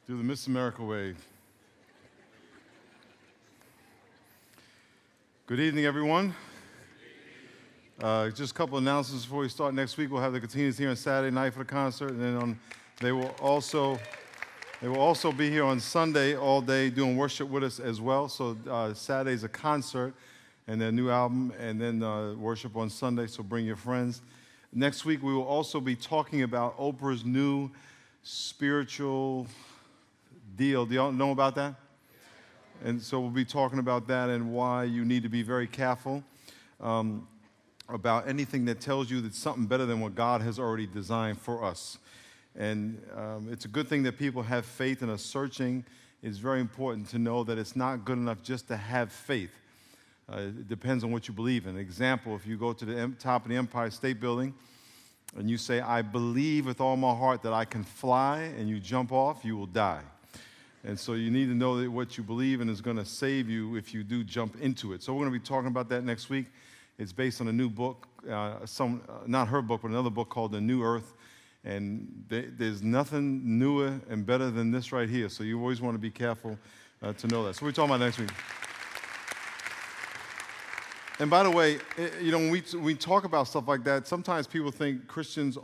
Do the Miss America wave. Good evening, everyone. Just a couple announcements before we start. Next week, we'll have the Catinas here on Saturday night for the concert, and then they will also be here on Sunday all day doing worship with us as well. So Saturday's a concert and their new album, and then worship on Sunday, so bring your friends. Next week, we will also be talking about Oprah's new spiritual deal. Do y'all know about that? And so we'll be talking about that and why you need to be very careful about anything that tells you that something better than what God has already designed for us. And it's a good thing that people have faith and are searching. It's very important to know that it's not good enough just to have faith. It depends on what you believe in. Example, if you go to the top of the Empire State Building and you say, I believe with all my heart that I can fly, and you jump off, you will die. And so you need to know that what you believe in is going to save you if you do jump into it. So we're going to be talking about that next week. It's based on a new book, not her book, but another book called The New Earth. And there's nothing newer and better than this right here. So you always want to be careful to know that. So we're talking about next week. And by the way, when we talk about stuff like that, sometimes people think Christians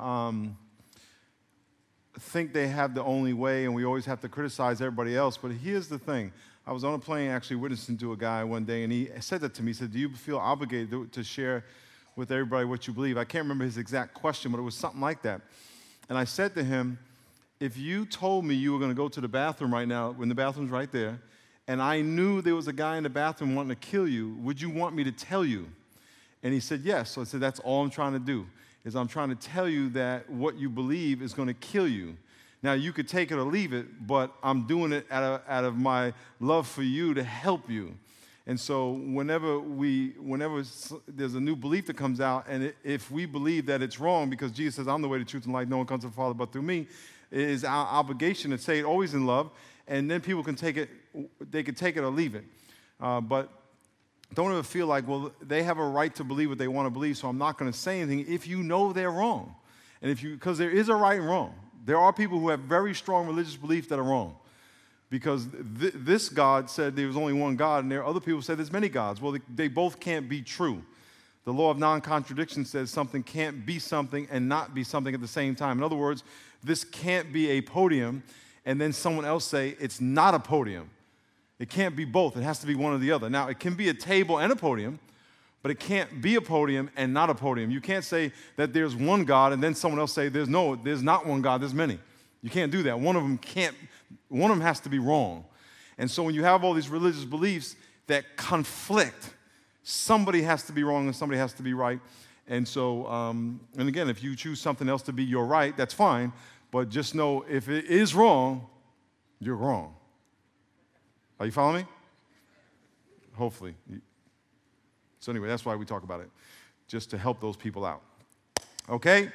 think they have the only way, and we always have to criticize everybody else. But here's the thing. I was on a plane actually witnessing to a guy one day, and he said that to me. He said, do you feel obligated to share with everybody what you believe? I can't remember his exact question, but it was something like that. And I said to him, if you told me you were going to go to the bathroom right now, when the bathroom's right there, and I knew there was a guy in the bathroom wanting to kill you, would you want me to tell you? And he said, yes. So I said, that's all I'm trying to do, is I'm trying to tell you that what you believe is going to kill you. Now, you could take it or leave it, but I'm doing it out of my love for you to help you. And so whenever there's a new belief that comes out, and if we believe that it's wrong, because Jesus says, I'm the way, the truth, and life, no one comes to the Father but through me, it is our obligation to say it always in love, and then people can take it, they can take it or leave it. But don't ever feel like, well, they have a right to believe what they want to believe, so I'm not going to say anything if you know they're wrong. And because there is a right and wrong. There are people who have very strong religious beliefs that are wrong. Because this God said there was only one God, and there are other people who say there's many gods. Well, they both can't be true. The law of non-contradiction says something can't be something and not be something at the same time. In other words, this can't be a podium, and then someone else say it's not a podium. It can't be both. It has to be one or the other. Now, it can be a table and a podium, but it can't be a podium and not a podium. You can't say that there's one God and then someone else say there's not one God, there's many. You can't do that. One of them has to be wrong. And so when you have all these religious beliefs that conflict, somebody has to be wrong and somebody has to be right. And so, and again, if you choose something else to be your right, that's fine. But just know if it is wrong, you're wrong. Are you following me? Hopefully. So anyway, that's why we talk about it, just to help those people out. Okay?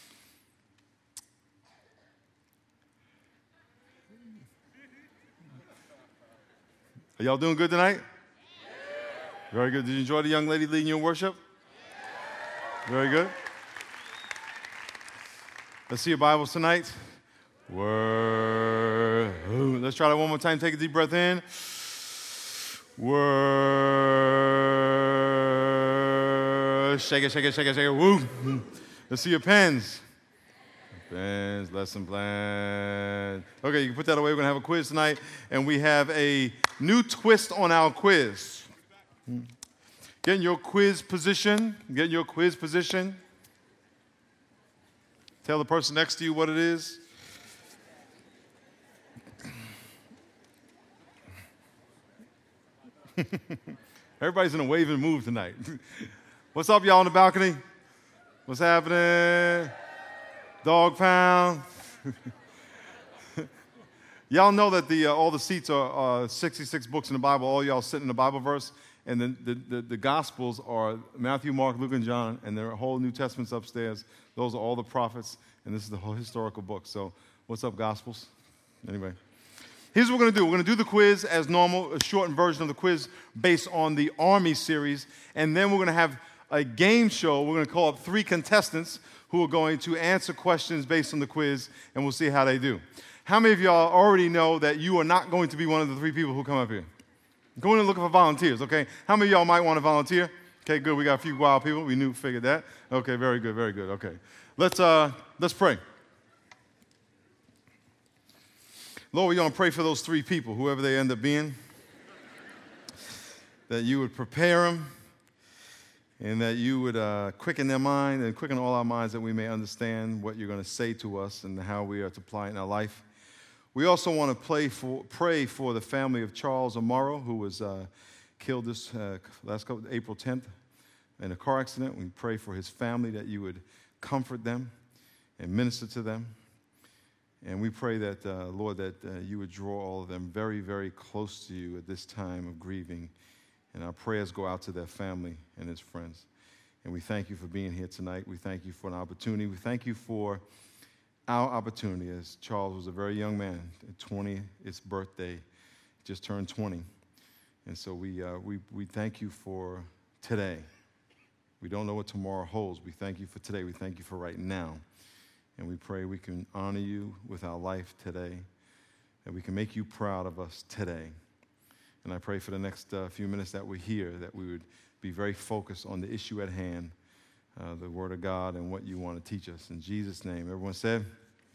Are y'all doing good tonight? Yeah. Very good. Did you enjoy the young lady leading you in worship? Yeah. Very good. Let's see your Bibles tonight. Word. Let's try that one more time. Take a deep breath in. Word. Shake it, shake it, shake it, shake it. Woo. Let's see your pens. Pens, lesson plan. Okay, you can put that away. We're going to have a quiz tonight, and we have a new twist on our quiz. Get in your quiz position. Get in your quiz position. Tell the person next to you what it is. Everybody's in a waving mood tonight. What's up, y'all on the balcony? What's happening? Dog pound. Y'all know that all the seats are 66 books in the Bible. All y'all sit in the Bible verse. And then the Gospels are Matthew, Mark, Luke, and John. And there are whole New Testaments upstairs. Those are all the prophets. And this is the whole historical book. So what's up, Gospels? Anyway. Here's what we're going to do. We're going to do the quiz as normal, a shortened version of the quiz based on the Army series. And then we're going to have a game show. We're going to call up 3 contestants who are going to answer questions based on the quiz, and we'll see how they do. How many of y'all already know that you are not going to be one of the 3 people who come up here? Go in and look for volunteers, okay? How many of y'all might want to volunteer? Okay, good. We got a few wild people. We figured that. Okay, very good, very good. Okay. Let's pray. Lord, we're going to pray for those 3 people, whoever they end up being, that you would prepare them and that you would quicken their mind and quicken all our minds that we may understand what you're going to say to us and how we are to apply it in our life. We also want to pray for the family of Charles Amaro, who was killed this April 10th in a car accident. We pray for his family that you would comfort them and minister to them. And we pray that, Lord, that you would draw all of them very, very close to you at this time of grieving. And our prayers go out to their family and his friends. And we thank you for being here tonight. We thank you for an opportunity. We thank you for our opportunity, as Charles was a very young man, at 20, his birthday, just turned 20. And so we thank you for today. We don't know what tomorrow holds. We thank you for today. We thank you for right now. And we pray we can honor you with our life today, that we can make you proud of us today. And I pray for the next few minutes that we're here, that we would be very focused on the issue at hand, the Word of God and what you want to teach us. In Jesus' name, everyone said,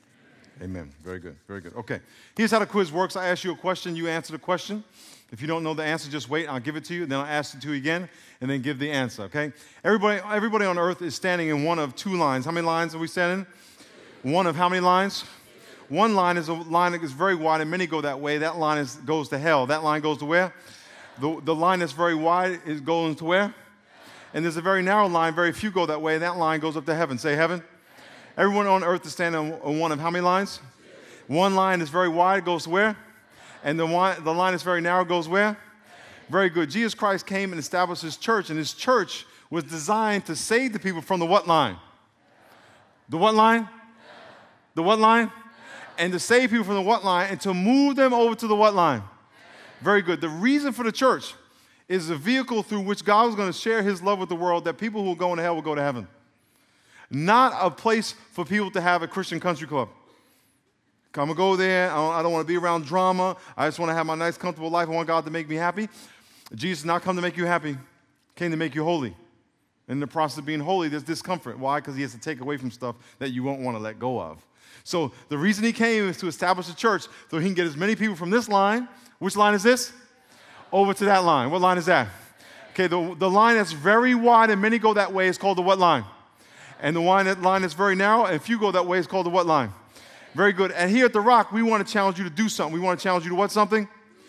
Amen. Very good, very good. Okay, here's how the quiz works. I ask you a question, you answer the question. If you don't know the answer, just wait, I'll give it to you, then I'll ask it to you again, and then give the answer, okay? Everybody on earth is standing in one of 2 lines. How many lines are we standing? One of how many lines? One line is a line that is very wide, and many go that way. That line goes to hell. That line goes to where? The line that's very wide is going to where? And there's a very narrow line. Very few go that way. And that line goes up to heaven. Say heaven. Everyone on earth is standing on one of how many lines? One line is very wide, goes to where? And the line is very narrow, goes where? Very good. Jesus Christ came and established his church, and his church was designed to save the people from the what line? The what line? The what line? And to save people from the what line and to move them over to the what line? Very good. The reason for the church is a vehicle through which God was going to share his love with the world, that people who are going to hell will go to heaven. Not a place for people to have a Christian country club. I'm going to go there. I don't want to be around drama. I just want to have my nice, comfortable life. I want God to make me happy. Jesus did not come to make you happy. He came to make you holy. In the process of being holy, there's discomfort. Why? Because he has to take away from stuff that you won't want to let go of. So the reason he came is to establish a church so he can get as many people from this line. Which line is this? Over to that line. What line is that? Okay, the line that's very wide and many go that way is called the what line? And the line that's very narrow and few go that way is called the what line? Very good. And here at The Rock, we want to challenge you to do something. We want to challenge you to what something?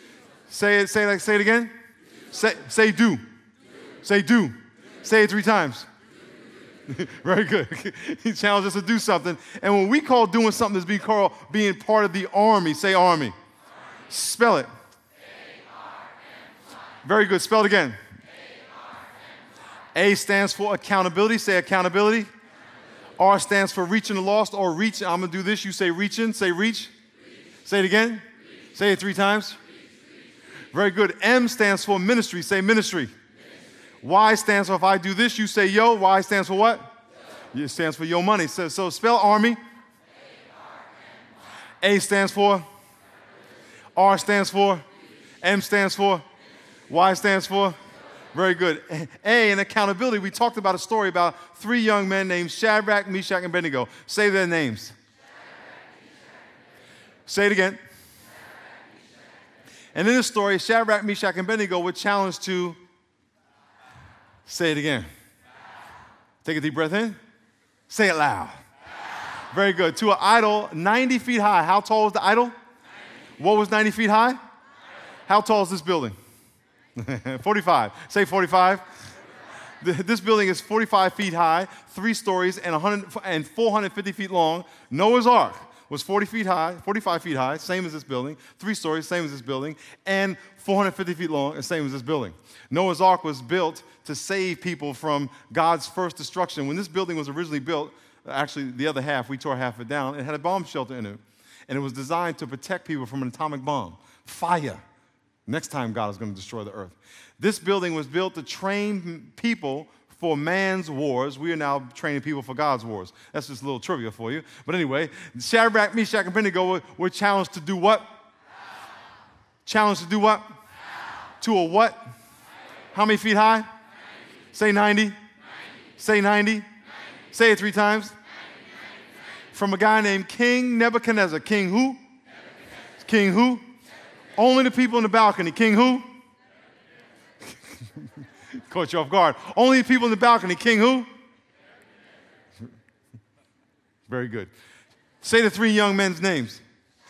Say it again. Say do. Say do. Say it 3 times. Very good. He challenged us to do something. And when we call doing something, is being part of the army. Say army. Army. Spell it. A-R-M-Y. Very good. Spell it again. A stands for accountability. Say accountability. R stands for reaching the lost or reach. I'm going to do this. You say reaching. Say reach. Say it again. Reach. Say it 3 times. Reach. Very good. M stands for ministry. Say ministry. Y stands for if I do this, you say yo. Y stands for what? Yo. It stands for yo money. So spell army. A-R-M-Y. A stands for? R stands for? M stands for? Y stands for? Very good. A, in accountability, we talked about a story about 3 young men named Shadrach, Meshach, and Abednego. Say their names. Say it again. And in this story, Shadrach, Meshach, and Abednego were challenged to say it again. Take a deep breath in. Say it loud. Very good. To an idol 90 feet high. How tall was the idol? 90. What was 90 feet high? 90. How tall is this building? 45. Say 45. This building is 45 feet high, 3 stories, and 450 feet long. Noah's Ark was 45 feet high, same as this building, 3 stories, same as this building, and 450 feet long, same as this building. Noah's Ark was built to save people from God's first destruction. When this building was originally built, actually the other half, we tore half of it down, it had a bomb shelter in it. And it was designed to protect people from an atomic bomb, fire. Next time God is going to destroy the earth. This building was built to train people for man's wars. We are now training people for God's wars. That's just a little trivia for you. But anyway, Shadrach, Meshach, and Abednego were challenged to do what? Challenged to do what? To a what? How many feet high? 90. Say 90. 90. Say 90. 90. Say it 3 times. 90. From a guy named King Nebuchadnezzar. King who? King who? Only the people in the balcony. King who? Caught you off guard. Only the people in the balcony. King who? Very good. Say the 3 young men's names.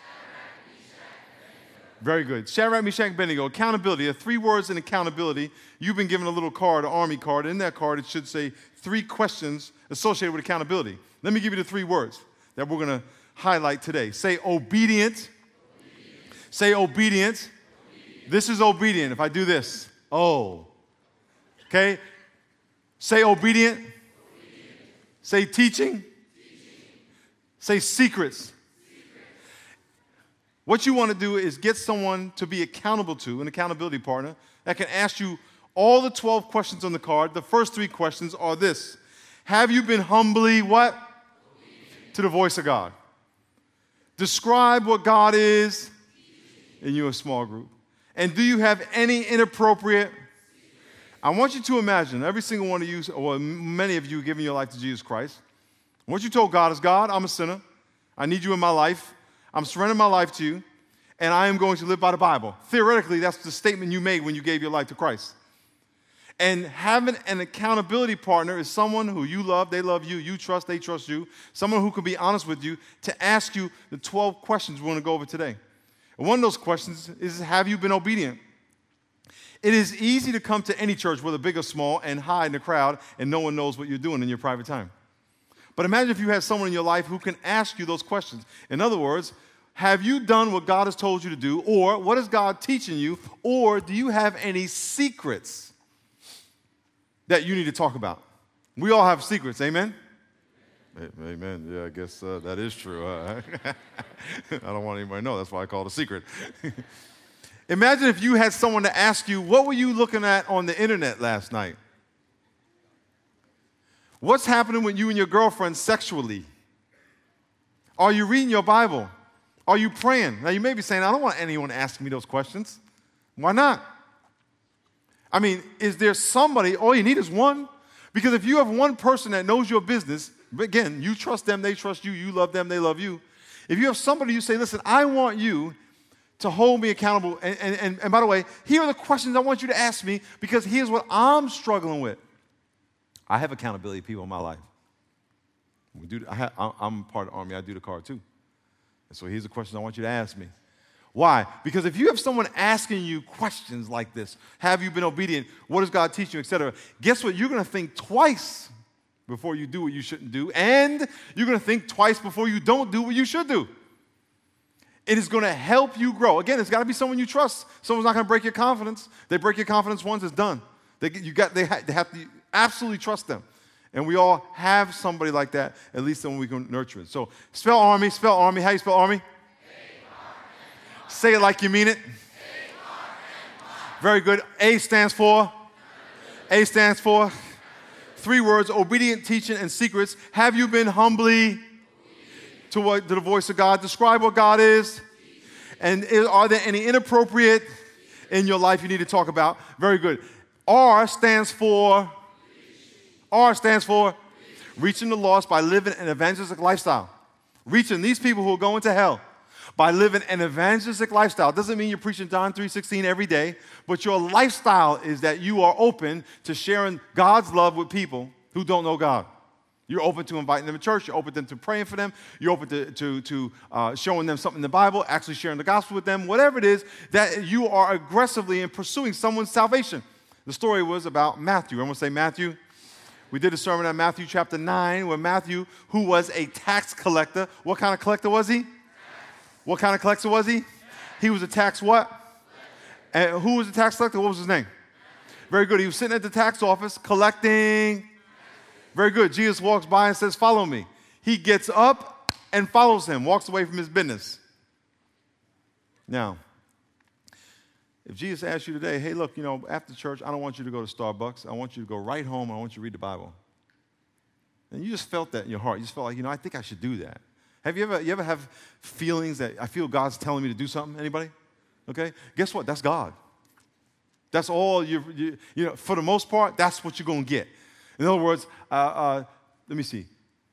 Very good. Shadrach, Meshach, and Abednego. Accountability. There are 3 words in accountability. You've been given a little card, an army card. In that card, it should say 3 questions associated with accountability. Let me give you the 3 words that we're going to highlight today. Say obedient. Say obedient. This is obedient. If I do this, oh. Okay? Say obedient. Say teaching. Say secrets. What you want to do is get someone to be accountable to, an accountability partner, that can ask you all the 12 questions on the card. The first 3 questions are this. Have you been humbly what? To the voice of God. Describe what God is in your small group. And do you have any inappropriate? I want you to imagine every single one of you, or many of you, giving your life to Jesus Christ. What you told God is, God, I'm a sinner. I need you in my life. I'm surrendering my life to you, and I am going to live by the Bible. Theoretically, that's the statement you made when you gave your life to Christ. And having an accountability partner is someone who you love, they love you, you trust, they trust you, someone who can be honest with you to ask you the 12 questions we're going to go over today. And one of those questions is, have you been obedient? It is easy to come to any church, whether big or small, and hide in the crowd, and no one knows what you're doing in your private time. But imagine if you had someone in your life who can ask you those questions. In other words, have you done what God has told you to do? Or what is God teaching you? Or do you have any secrets that you need to talk about? We all have secrets, amen? Amen. Yeah, I guess that is true. I don't want anybody to know. That's why I call it a secret. Imagine if you had someone to ask you, what were you looking at on the internet last night? What's happening with you and your girlfriend sexually? Are you reading your Bible? Are you praying? Now, you may be saying, I don't want anyone asking me those questions. Why not? I mean, is there somebody, all you need is one? Because if you have one person that knows your business, again, you trust them, they trust you, you love them, they love you. If you have somebody you say, listen, I want you to hold me accountable, and by the way, here are the questions I want you to ask me, because here's what I'm struggling with. I have accountability people in my life. I'm part of the Army. I do the card too. And so here's the question I want you to ask me. Why? Because if you have someone asking you questions like this, have you been obedient? What does God teach you, etc.? Guess what? You're going to think twice before you do what you shouldn't do, and you're going to think twice before you don't do what you should do. It is going to help you grow. Again, it's got to be someone you trust. Someone's not going to break your confidence. They break your confidence once, it's done. They have to absolutely trust them. And we all have somebody like that, at least then we can nurture it. So spell Army. How do you spell Army? A-R-M-Y. Say it like you mean it. A-R-M-Y. Very good. A stands for? A stands for? 3 words, obedient, teaching, and secrets. Have you been humbly to the voice of God? Describe what God is. And are there any inappropriate in your life you need to talk about? Very good. R stands for? Reaching the lost by living an evangelistic lifestyle. Reaching these people who are going to hell by living an evangelistic lifestyle. Doesn't mean you're preaching John 3:16 every day, but your lifestyle is that you are open to sharing God's love with people who don't know God. You're open to inviting them to church. You're open to praying for them. You're open to showing them something in the Bible, actually sharing the gospel with them, whatever it is, that you are aggressively in pursuing someone's salvation. The story was about Matthew. Everyone say Matthew. We did a sermon on Matthew chapter 9 where Matthew, who was a tax collector, what kind of collector was he? What kind of collector was he? He was a tax what? And who was the tax collector? What was his name? Very good. He was sitting at the tax office collecting. Very good. Jesus walks by and says, follow me. He gets up and follows him, walks away from his business. Now, If Jesus asked you today, hey, look, after church, I don't want you to go to Starbucks. I want you to go right home. I want you to read the Bible. And you just felt that in your heart. You just felt like, I think I should do that. Have you ever have feelings that I feel God's telling me to do something? Anybody? Okay? Guess what? That's God. That's all for the most part, that's what you're going to get. In other words, let me see,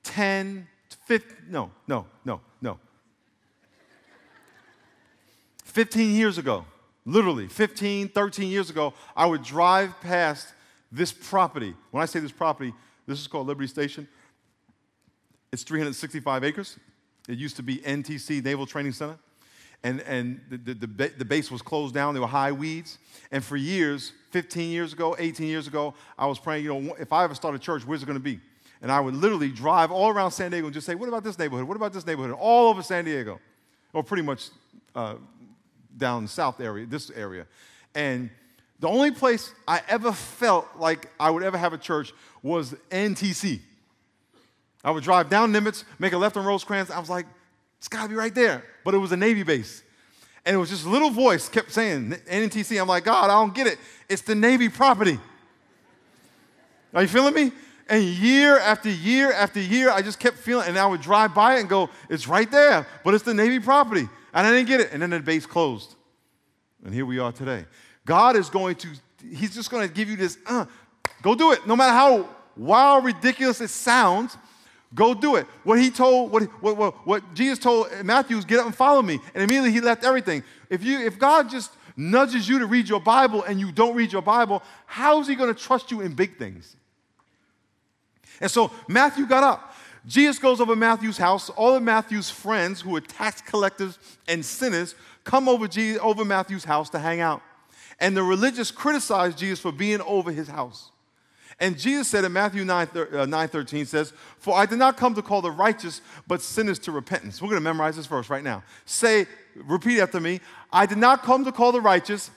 15 years ago, literally 15, 13 years ago, I would drive past this property. When I say this property, this is called Liberty Station. It's 365 acres. It used to be NTC, Naval Training Center. And the base was closed down. There were high weeds. And for years, 15 years ago, 18 years ago, I was praying, if I ever start a church, where's it going to be? And I would literally drive all around San Diego and just say, what about this neighborhood? What about this neighborhood? All over San Diego. Or pretty much down the south area, this area. And the only place I ever felt like I would ever have a church was NTC. I would drive down Nimitz, make a left on Rosecrans. I was like, it's got to be right there. But it was a Navy base. And it was just a little voice kept saying, NTC. I'm like, God, I don't get it. It's the Navy property. Are you feeling me? And year after year after year, I just kept feeling, and I would drive by it and go, it's right there, but it's the Navy property. And I didn't get it. And then the base closed. And here we are today. God is He's just going to give you this, go do it. No matter how wild, ridiculous it sounds, go do it. What Jesus told Matthew is get up and follow me. And immediately he left everything. If God just nudges you to read your Bible and you don't read your Bible, how is he going to trust you in big things? And so Matthew got up. Jesus goes over Matthew's house. All of Matthew's friends, who were tax collectors and sinners, come over Matthew's house to hang out. And the religious criticized Jesus for being over his house. And Jesus said in Matthew 9:13 says, for I did not come to call the righteous, but sinners to repentance. We're going to memorize this verse right now. Repeat after me. I did not come to call the righteous,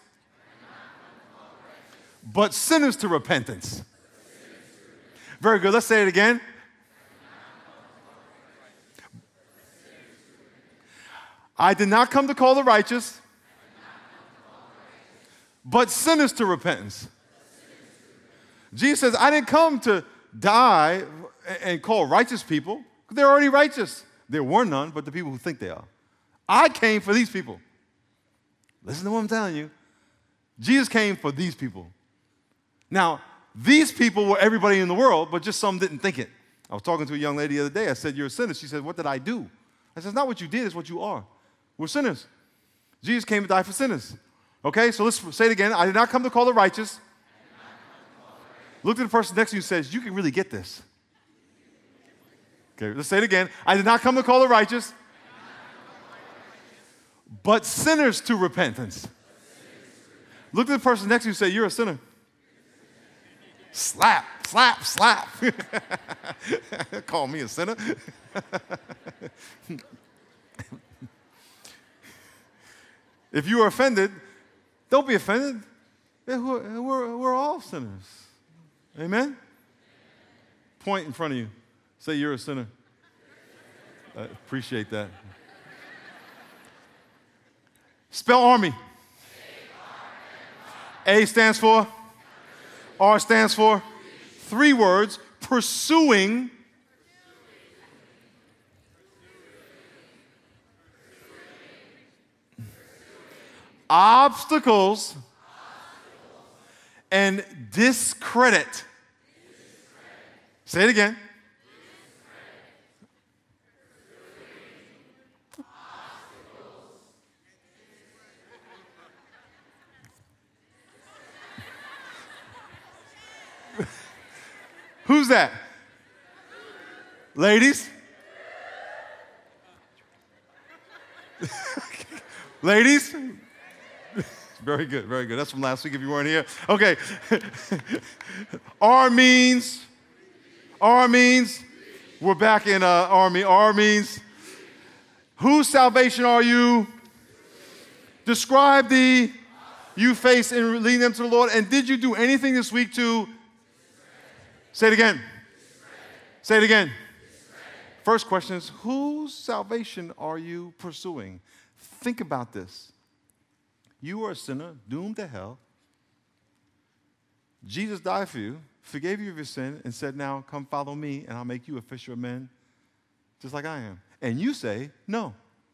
but sinners to repentance. Very good. Let's say it again. I did not come to call the righteous, but sinners to repentance. Jesus says, I didn't come to die and call righteous people. They're already righteous. There were none, but the people who think they are. I came for these people. Listen to what I'm telling you. Jesus came for these people. Now, these people were everybody in the world, but just some didn't think it. I was talking to a young lady the other day. I said, you're a sinner. She said, what did I do? I said, it's not what you did, it's what you are. We're sinners. Jesus came to die for sinners. Okay, so let's say it again. I did not come to call the righteous. Look at the person next to you and says, you can really get this. Okay, let's say it again. I did not come to call the righteous, but sinners to repentance. Look at the person next to you and say, you're a sinner. Slap, slap, slap. Call me a sinner. If you are offended, don't be offended. We're all sinners. Amen? Point in front of you. Say you're a sinner. I appreciate that. Spell army. A stands for? R stands for? 3 words. Pursuing. Obstacles. And discredit. Say it again. Who's that? Ladies? Ladies? Very good, very good. That's from last week if you weren't here. Okay. R means, we're back in army. R means, whose salvation are you? Describe the you face in leading them to the Lord. And did you do anything this week to? Say it again. Say it again. First question is, whose salvation are you pursuing? Think about this. You were a sinner, doomed to hell. Jesus died for you, forgave you of your sin, and said, now come follow me, and I'll make you a fisher of men, just like I am. And you say, no.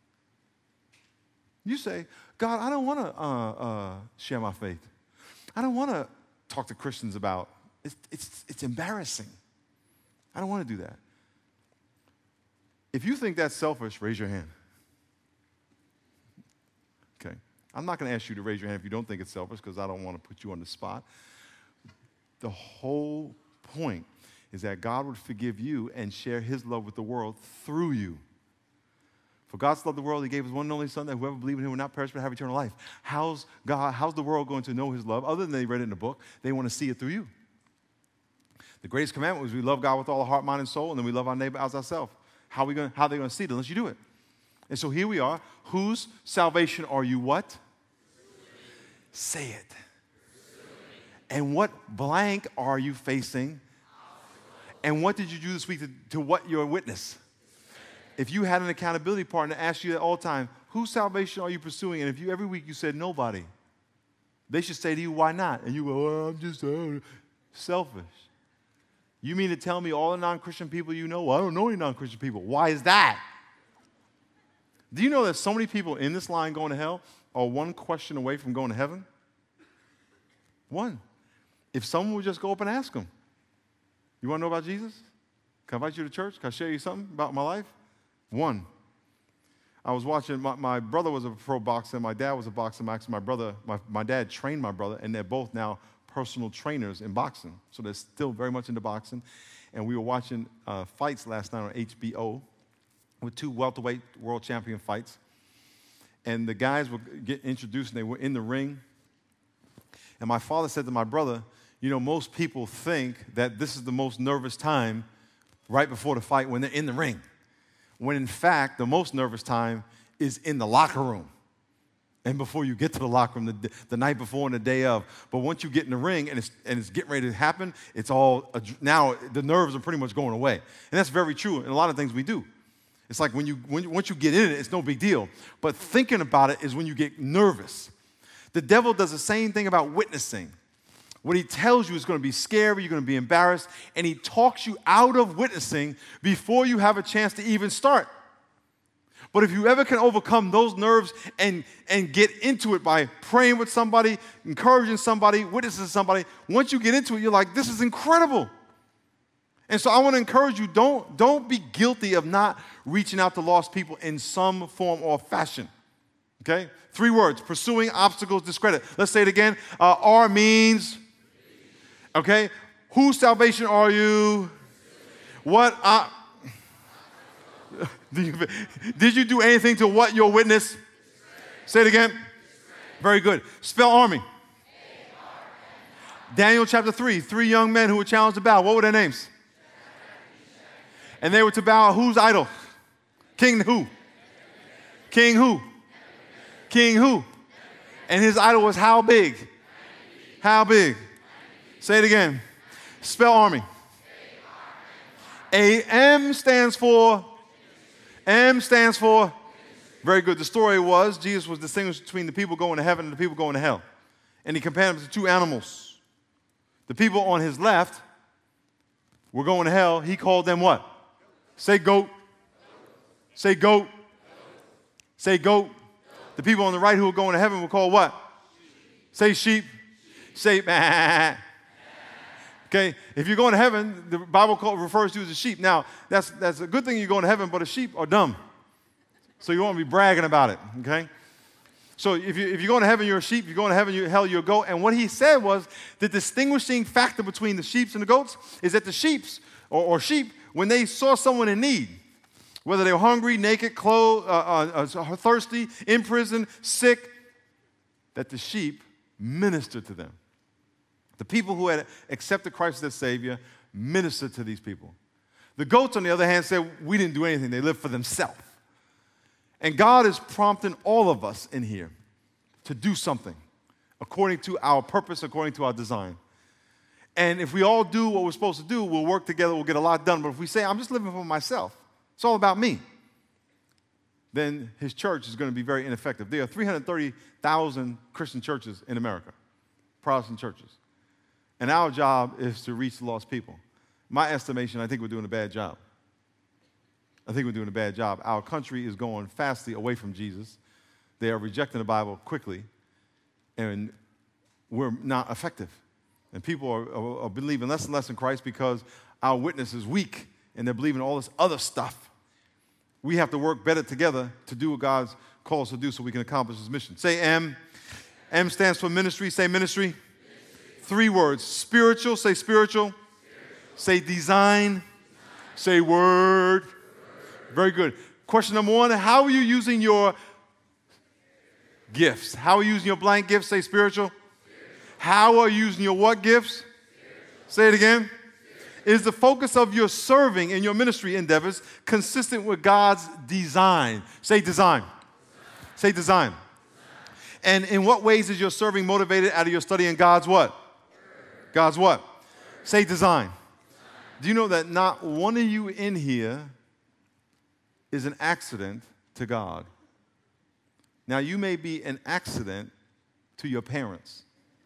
You say, God, I don't want to share my faith. I don't want to talk to Christians about it's embarrassing. I don't want to do that. If you think that's selfish, raise your hand. Okay. I'm not going to ask you to raise your hand if you don't think it's selfish because I don't want to put you on the spot. The whole point is that God would forgive you and share his love with the world through you. For God so loved the world, he gave his one and only Son, that whoever believes in him will not perish but have eternal life. How's the world going to know his love other than they read it in the book? They want to see it through you. The greatest commandment was we love God with all our heart, mind, and soul, and then we love our neighbor as ourselves. How are they going to see it unless you do it? And so here we are. Whose salvation are you what? Say it. And what blank are you facing? And what did you do this week to what your witness? If you had an accountability partner ask you that all the time, whose salvation are you pursuing? And if you every week you said nobody, they should say to you, why not? And you go, oh, I'm just selfish. You mean to tell me all the non-Christian people you know? Well, I don't know any non-Christian people. Why is that? Do you know that so many people in this line going to hell are one question away from going to heaven? One. If someone would just go up and ask them, you want to know about Jesus? Can I invite you to church? Can I share you something about my life? One. I was watching, my brother was a pro boxer, my dad was a boxer. Actually, my dad trained my brother, and they're both now personal trainers in boxing. So they're still very much into boxing. And we were watching fights last night on HBO with two welterweight world champion fights. And the guys were getting introduced, and they were in the ring. And my father said to my brother, you know, most people think that this is the most nervous time right before the fight when they're in the ring. When in fact, the most nervous time is in the locker room. And before you get to the locker room, the night before and the day of. But once you get in the ring and it's getting ready to happen, it's all, now the nerves are pretty much going away. And that's very true in a lot of things we do. It's like once you get in it, it's no big deal. But thinking about it is when you get nervous. The devil does the same thing about witnessing. What he tells you is going to be scary, you're going to be embarrassed, and he talks you out of witnessing before you have a chance to even start. But if you ever can overcome those nerves and get into it by praying with somebody, encouraging somebody, witnessing somebody, once you get into it, you're like, this is incredible. And so I want to encourage you, don't be guilty of not reaching out to lost people in some form or fashion. Okay? 3 words, pursuing obstacles, discredit. Let's say it again. R means, okay? Whose salvation are you? What? Did you do anything to what your witness? Say it again. Very good. Spell army. Daniel chapter 3, 3 young men who were challenged to bow. What were their names? And they were to bow whose idol? King who? King who? King who? And his idol was how big? How big? Say it again. Spell army. AM stands for? M stands for? Very good. The story was Jesus was distinguished between the people going to heaven and the people going to hell. And he compared them to 2 animals. The people on his left were going to hell. He called them what? Say goat. Say goat. Say goat. The people on the right who were going to heaven were called what? Say sheep. Say bah. Okay, if you're going to heaven, the Bible refers to you as a sheep. Now, that's a good thing you're going to heaven, but a sheep are dumb. So you won't be bragging about it, okay? So if you're going to heaven, you're a sheep. If you're going to heaven, hell, you're a goat. And what he said was the distinguishing factor between the sheep and the goats is that the sheep, or sheep, when they saw someone in need, whether they were hungry, naked, clothed, thirsty, in prison, sick, that the sheep ministered to them. The people who had accepted Christ as their Savior ministered to these people. The goats, on the other hand, said, we didn't do anything. They lived for themselves. And God is prompting all of us in here to do something according to our purpose, according to our design. And if we all do what we're supposed to do, we'll work together, we'll get a lot done. But if we say, I'm just living for myself, it's all about me, then his church is going to be very ineffective. There are 330,000 Christian churches in America, Protestant churches. And our job is to reach the lost people. My estimation, I think we're doing a bad job. Our country is going fastly away from Jesus. They are rejecting the Bible quickly, and we're not effective. And people are believing less and less in Christ because our witness is weak, and they're believing all this other stuff. We have to work better together to do what God's called us to do so we can accomplish His mission. Say M. M stands for ministry. Say ministry. 3 words. Spiritual. Say spiritual. Say design. Say word. Very good. Question number 1, how are you using your gifts? How are you using your blank gifts? Say spiritual. How are you using your what gifts? Say it again. Is the focus of your serving in your ministry endeavors consistent with God's design? Say design. Say design. And in what ways is your serving motivated out of your studying God's what? God's what? Say design. Do you know that not one of you in here is an accident to God? Now, you may be an accident to your parents.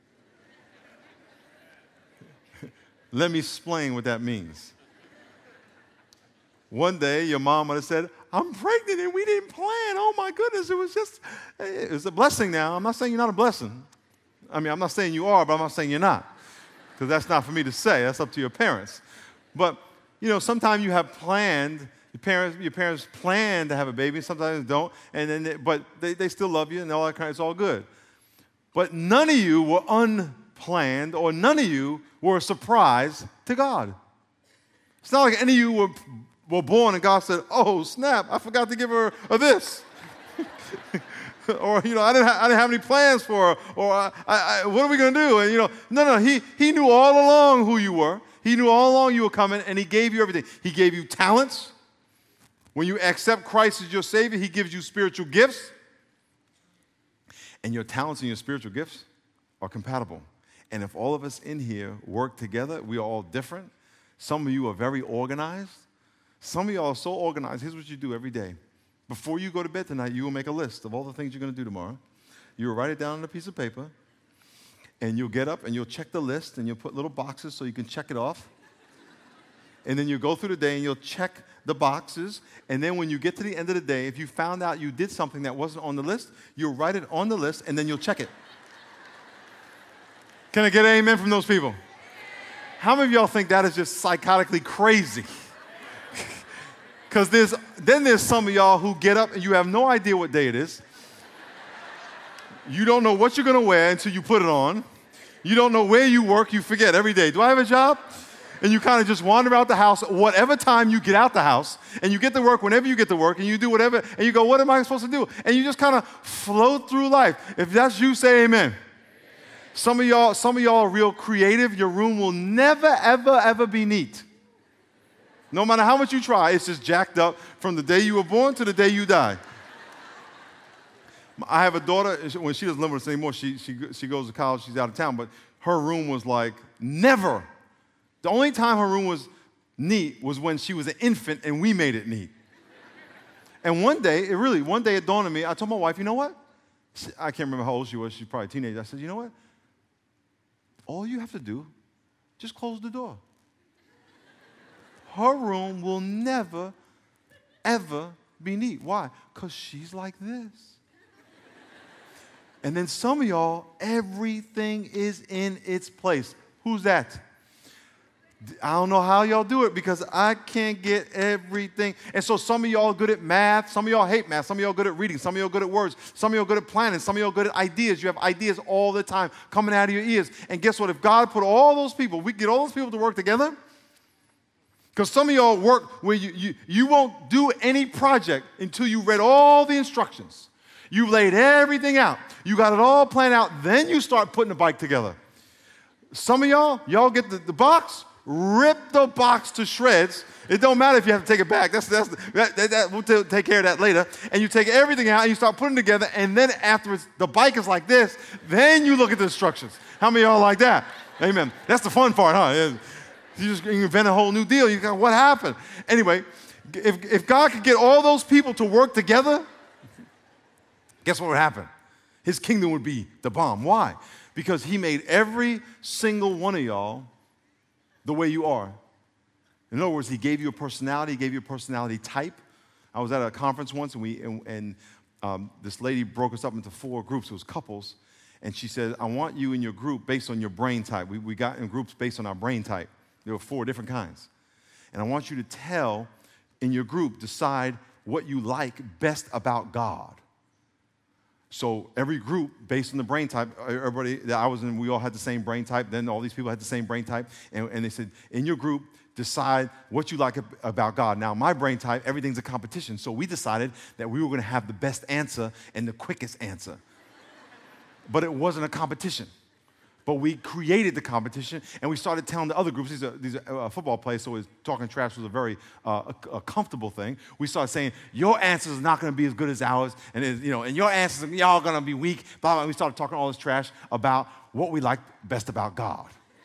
Let me explain what that means. One day, your mom might have said, I'm pregnant and we didn't plan. Oh, my goodness, it was a blessing now. I'm not saying you're not a blessing. I mean, I'm not saying you are, but I'm not saying you're not. Because that's not for me to say. That's up to your parents. But, sometimes you have planned, your parents plan to have a baby, sometimes they don't, but they still love you and all that kind of, it's all good. But none of you were unplanned, or none of you were a surprise to God. It's not like any of you were born and God said, oh, snap, I forgot to give her this. Or, I didn't have any plans for her, or what are we going to do? And, no, he knew all along who you were. He knew all along you were coming, and He gave you everything. He gave you talents. When you accept Christ as your Savior, He gives you spiritual gifts. And your talents and your spiritual gifts are compatible. And if all of us in here work together, we are all different. Some of you are very organized. Some of you are so organized. Here's what you do every day. Before you go to bed tonight, you will make a list of all the things you're going to do tomorrow. You'll write it down on a piece of paper. And you'll get up and you'll check the list and you'll put little boxes so you can check it off. And then you'll go through the day and you'll check the boxes. And then when you get to the end of the day, if you found out you did something that wasn't on the list, you'll write it on the list and then you'll check it. Can I get an amen from those people? How many of y'all think that is just psychotically crazy? Because there's some of y'all who get up and you have no idea what day it is. You don't know what you're going to wear until you put it on. You don't know where you work. You forget every day. Do I have a job? And you kind of just wander out the house whatever time you get out the house, and you get to work whenever you get to work, and you do whatever, and you go, what am I supposed to do? And you just kind of float through life. If that's you, say amen. Some of y'all are real creative. Your room will never, ever, ever be neat. No matter how much you try, it's just jacked up from the day you were born to the day you die. I have a daughter, when she doesn't live with us anymore, she goes to college, she's out of town, but her room was like never. The only time her room was neat was when she was an infant and we made it neat. And one day it dawned on me, I told my wife, you know what? I can't remember how old she was, she's probably a teenager. I said, you know what? All you have to do, just close the door. Her room will never, ever be neat. Why? Because she's like this. And then some of y'all, everything is in its place. Who's that? I don't know how y'all do it because I can't get everything. And so some of y'all are good at math. Some of y'all hate math. Some of y'all are good at reading. Some of y'all are good at words. Some of y'all are good at planning. Some of y'all are good at ideas. You have ideas all the time coming out of your ears. And guess what? If God put all those people, we get all those people to work together. Because some of y'all work where you won't do any project until you read all the instructions. You laid everything out. You got it all planned out. Then you start putting the bike together. Some of y'all get the box, rip the box to shreds. It don't matter if you have to take it back. We'll take care of that later. And you take everything out and you start putting it together. And then afterwards, the bike is like this. Then you look at the instructions. How many of y'all like that? Amen. That's the fun part, huh? You just invent a whole new deal. You go, what happened? Anyway, if God could get all those people to work together, Guess what would happen? His kingdom would be the bomb. Why? Because he made every single one of y'all the way you are. In other words, he gave you a personality, he gave you a personality type. I was at a conference once, and this lady broke us up into 4 groups. It was couples. And she said, I want you in your group based on your brain type. We got in groups based on our brain type. There were 4 different kinds. And I want you to tell, in your group, decide what you like best about God. So every group, based on the brain type, everybody that I was in, we all had the same brain type. Then all these people had the same brain type. And they said, in your group, decide what you like about God. Now, my brain type, everything's a competition. So we decided that we were going to have the best answer and the quickest answer. But it wasn't a competition. But we created the competition, and we started telling the other groups, these are football players, so talking trash was a very a comfortable thing. We started saying, your answers are not going to be as good as ours, and your answers are y'all going to be weak, blah, blah. And we started talking all this trash about what we liked best about God.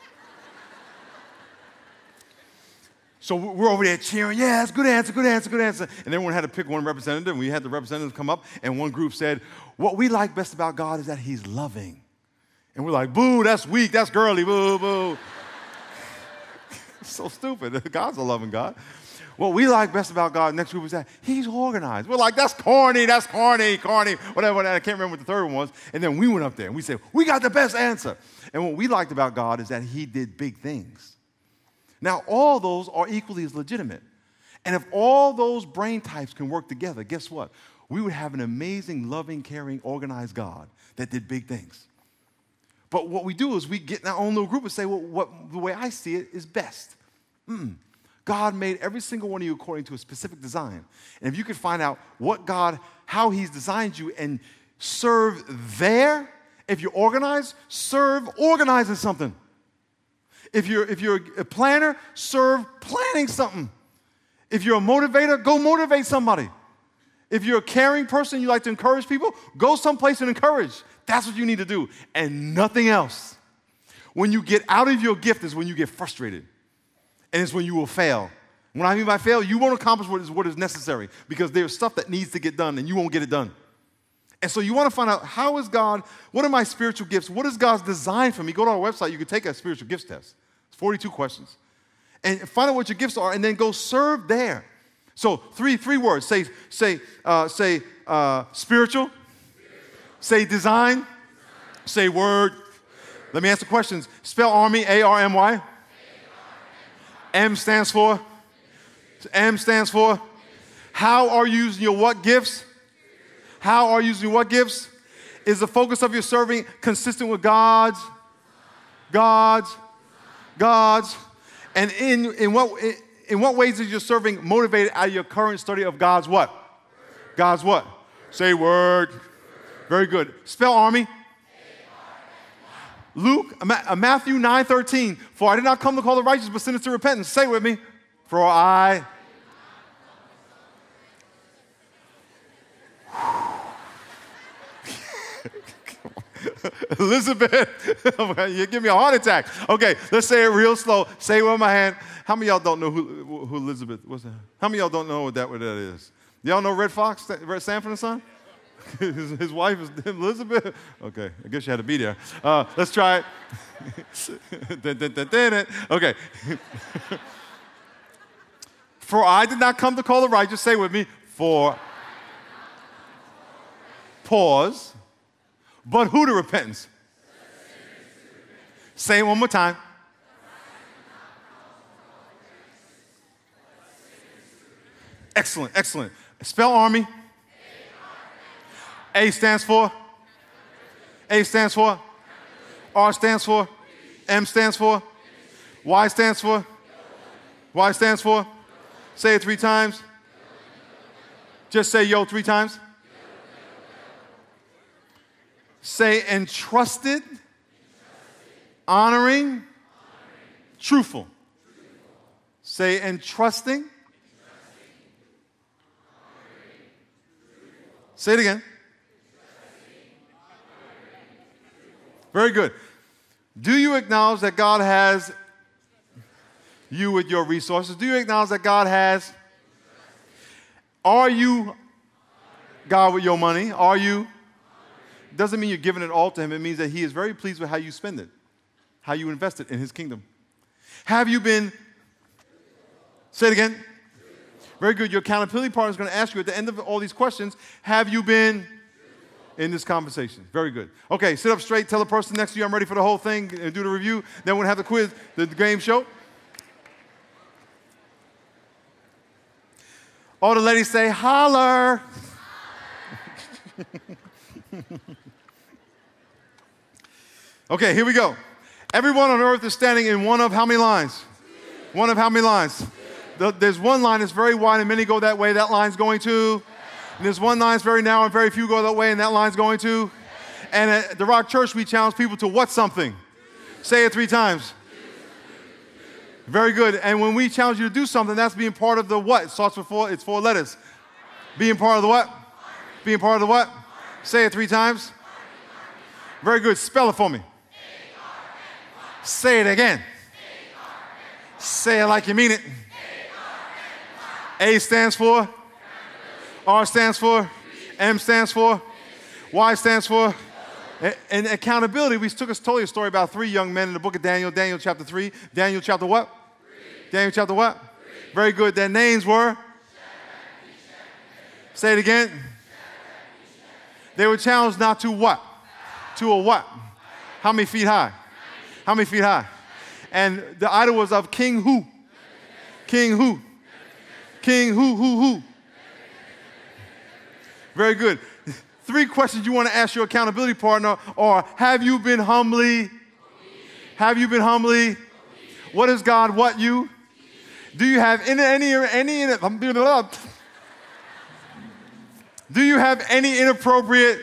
So we're over there cheering, yeah, it's good answer, good answer, good answer. And everyone had to pick one representative, and we had the representatives come up, and one group said, what we like best about God is that he's loving. And we're like, boo, that's weak, that's girly, boo, boo. So stupid. God's a loving God. What we like best about God, next group was that he's organized. We're like, that's corny, whatever. I can't remember what the third one was. And then we went up there and we said, we got the best answer. And what we liked about God is that he did big things. Now, all those are equally as legitimate. And if all those brain types can work together, guess what? We would have an amazing, loving, caring, organized God that did big things. But what we do is we get in our own little group and say, well, the way I see it is best. God made every single one of you according to a specific design. And if you could find out how he's designed you and serve there, if you're organized, serve organizing something. If you're a planner, serve planning something. If you're a motivator, go motivate somebody. If you're a caring person, you like to encourage people, go someplace and encourage. That's what you need to do, and nothing else. When you get out of your gift is when you get frustrated, and it's when you will fail. When I mean by fail, you won't accomplish what is necessary because there's stuff that needs to get done, and you won't get it done. And so you want to find out, how is God, what are my spiritual gifts? What is God's design for me? Go to our website. You can take a spiritual gifts test. It's 42 questions. And find out what your gifts are, and then go serve there. So three words. Say spiritual. Say design. Say word. Let me answer questions. Spell army, A-R-M-Y. M stands for? M stands for? How are you using your what gifts? How are you using what gifts? Is the focus of your serving consistent with God's? And in what ways is your serving motivated out of your current study of God's what? God's what? Say word. Very good. Spell army. Matthew 9:13. For I did not come to call the righteous, but sinners to repentance. Say it with me. For I. Elizabeth, you give me a heart attack. Okay, let's say it real slow. Say it with my hand. How many of y'all don't know who Elizabeth was? How many of y'all don't know what that is? Y'all know Red Fox, Red Sanford and Son? His wife is Elizabeth. Okay, I guess you had to be there. Let's try it. Okay. For I did not come to call the righteous. Say with me. For pause. But who to repentance? Say it one more time. Excellent, excellent. Spell army. A stands for? A stands for? R stands for? M stands for? Y stands for? Y stands for? Say it 3 times. Just say yo 3 times. Say entrusted, honoring, truthful. Say entrusting. Say it again. Very good. Do you acknowledge that God has you with your resources? Do you acknowledge that God has? Are you God with your money? Are you? doesn't mean you're giving it all to him. It means that he is very pleased with how you spend it, how you invest it in his kingdom. Have you been, say it again. Very good. Your accountability partner is going to ask you at the end of all these questions, have you been in this conversation? Very good. Okay, sit up straight. Tell the person next to you I'm ready for the whole thing and do the review. Then we'll have the quiz, the game show. All the ladies say, holler. Okay, here we go. Everyone on earth is standing in one of how many lines? One of how many lines? There's one line that's very wide and many go that way. That line's going to. And there's one line that's very narrow and very few go that way, and that line's going to. And at the Rock Church, we challenge people to what something? Say it 3 times. Very good. And when we challenge you to do something, that's being part of the what? It starts with 4 letters. Being part of the what? Being part of the what? Say it 3 times. Very good. Spell it for me. Say it again. Say it like you mean it. A stands for, R stands for, M stands for, Y stands for. And accountability, we told you a story about 3 young men in the book of Daniel, Daniel chapter 3. Daniel chapter what? 3. Daniel chapter what? 3. Very good. Their names were? Say it again. They were challenged not to what? To a what? How many feet high? How many feet high? And the idol was of King who? King who? King who? Very good. 3 questions you want to ask your accountability partner are, have you been humbly? Have you been humbly? What is God what you? Do you have do you have any inappropriate?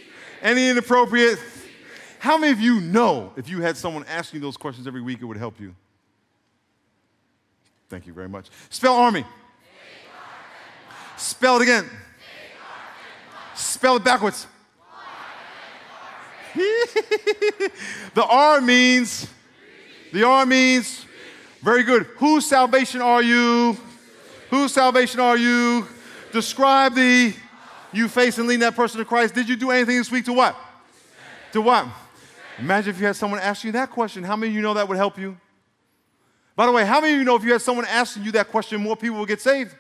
How many of you know if you had someone asking you those questions every week, it would help you? Thank you very much. Spell army. Spell it again. Spell it backwards. The R means, very good. Whose salvation are you? Whose salvation are you? Describe you face and lead that person to Christ. Did you do anything this week to what? To what? Imagine if you had someone ask you that question. How many of you know that would help you? By the way, how many of you know if you had someone asking you that question, more people would get saved?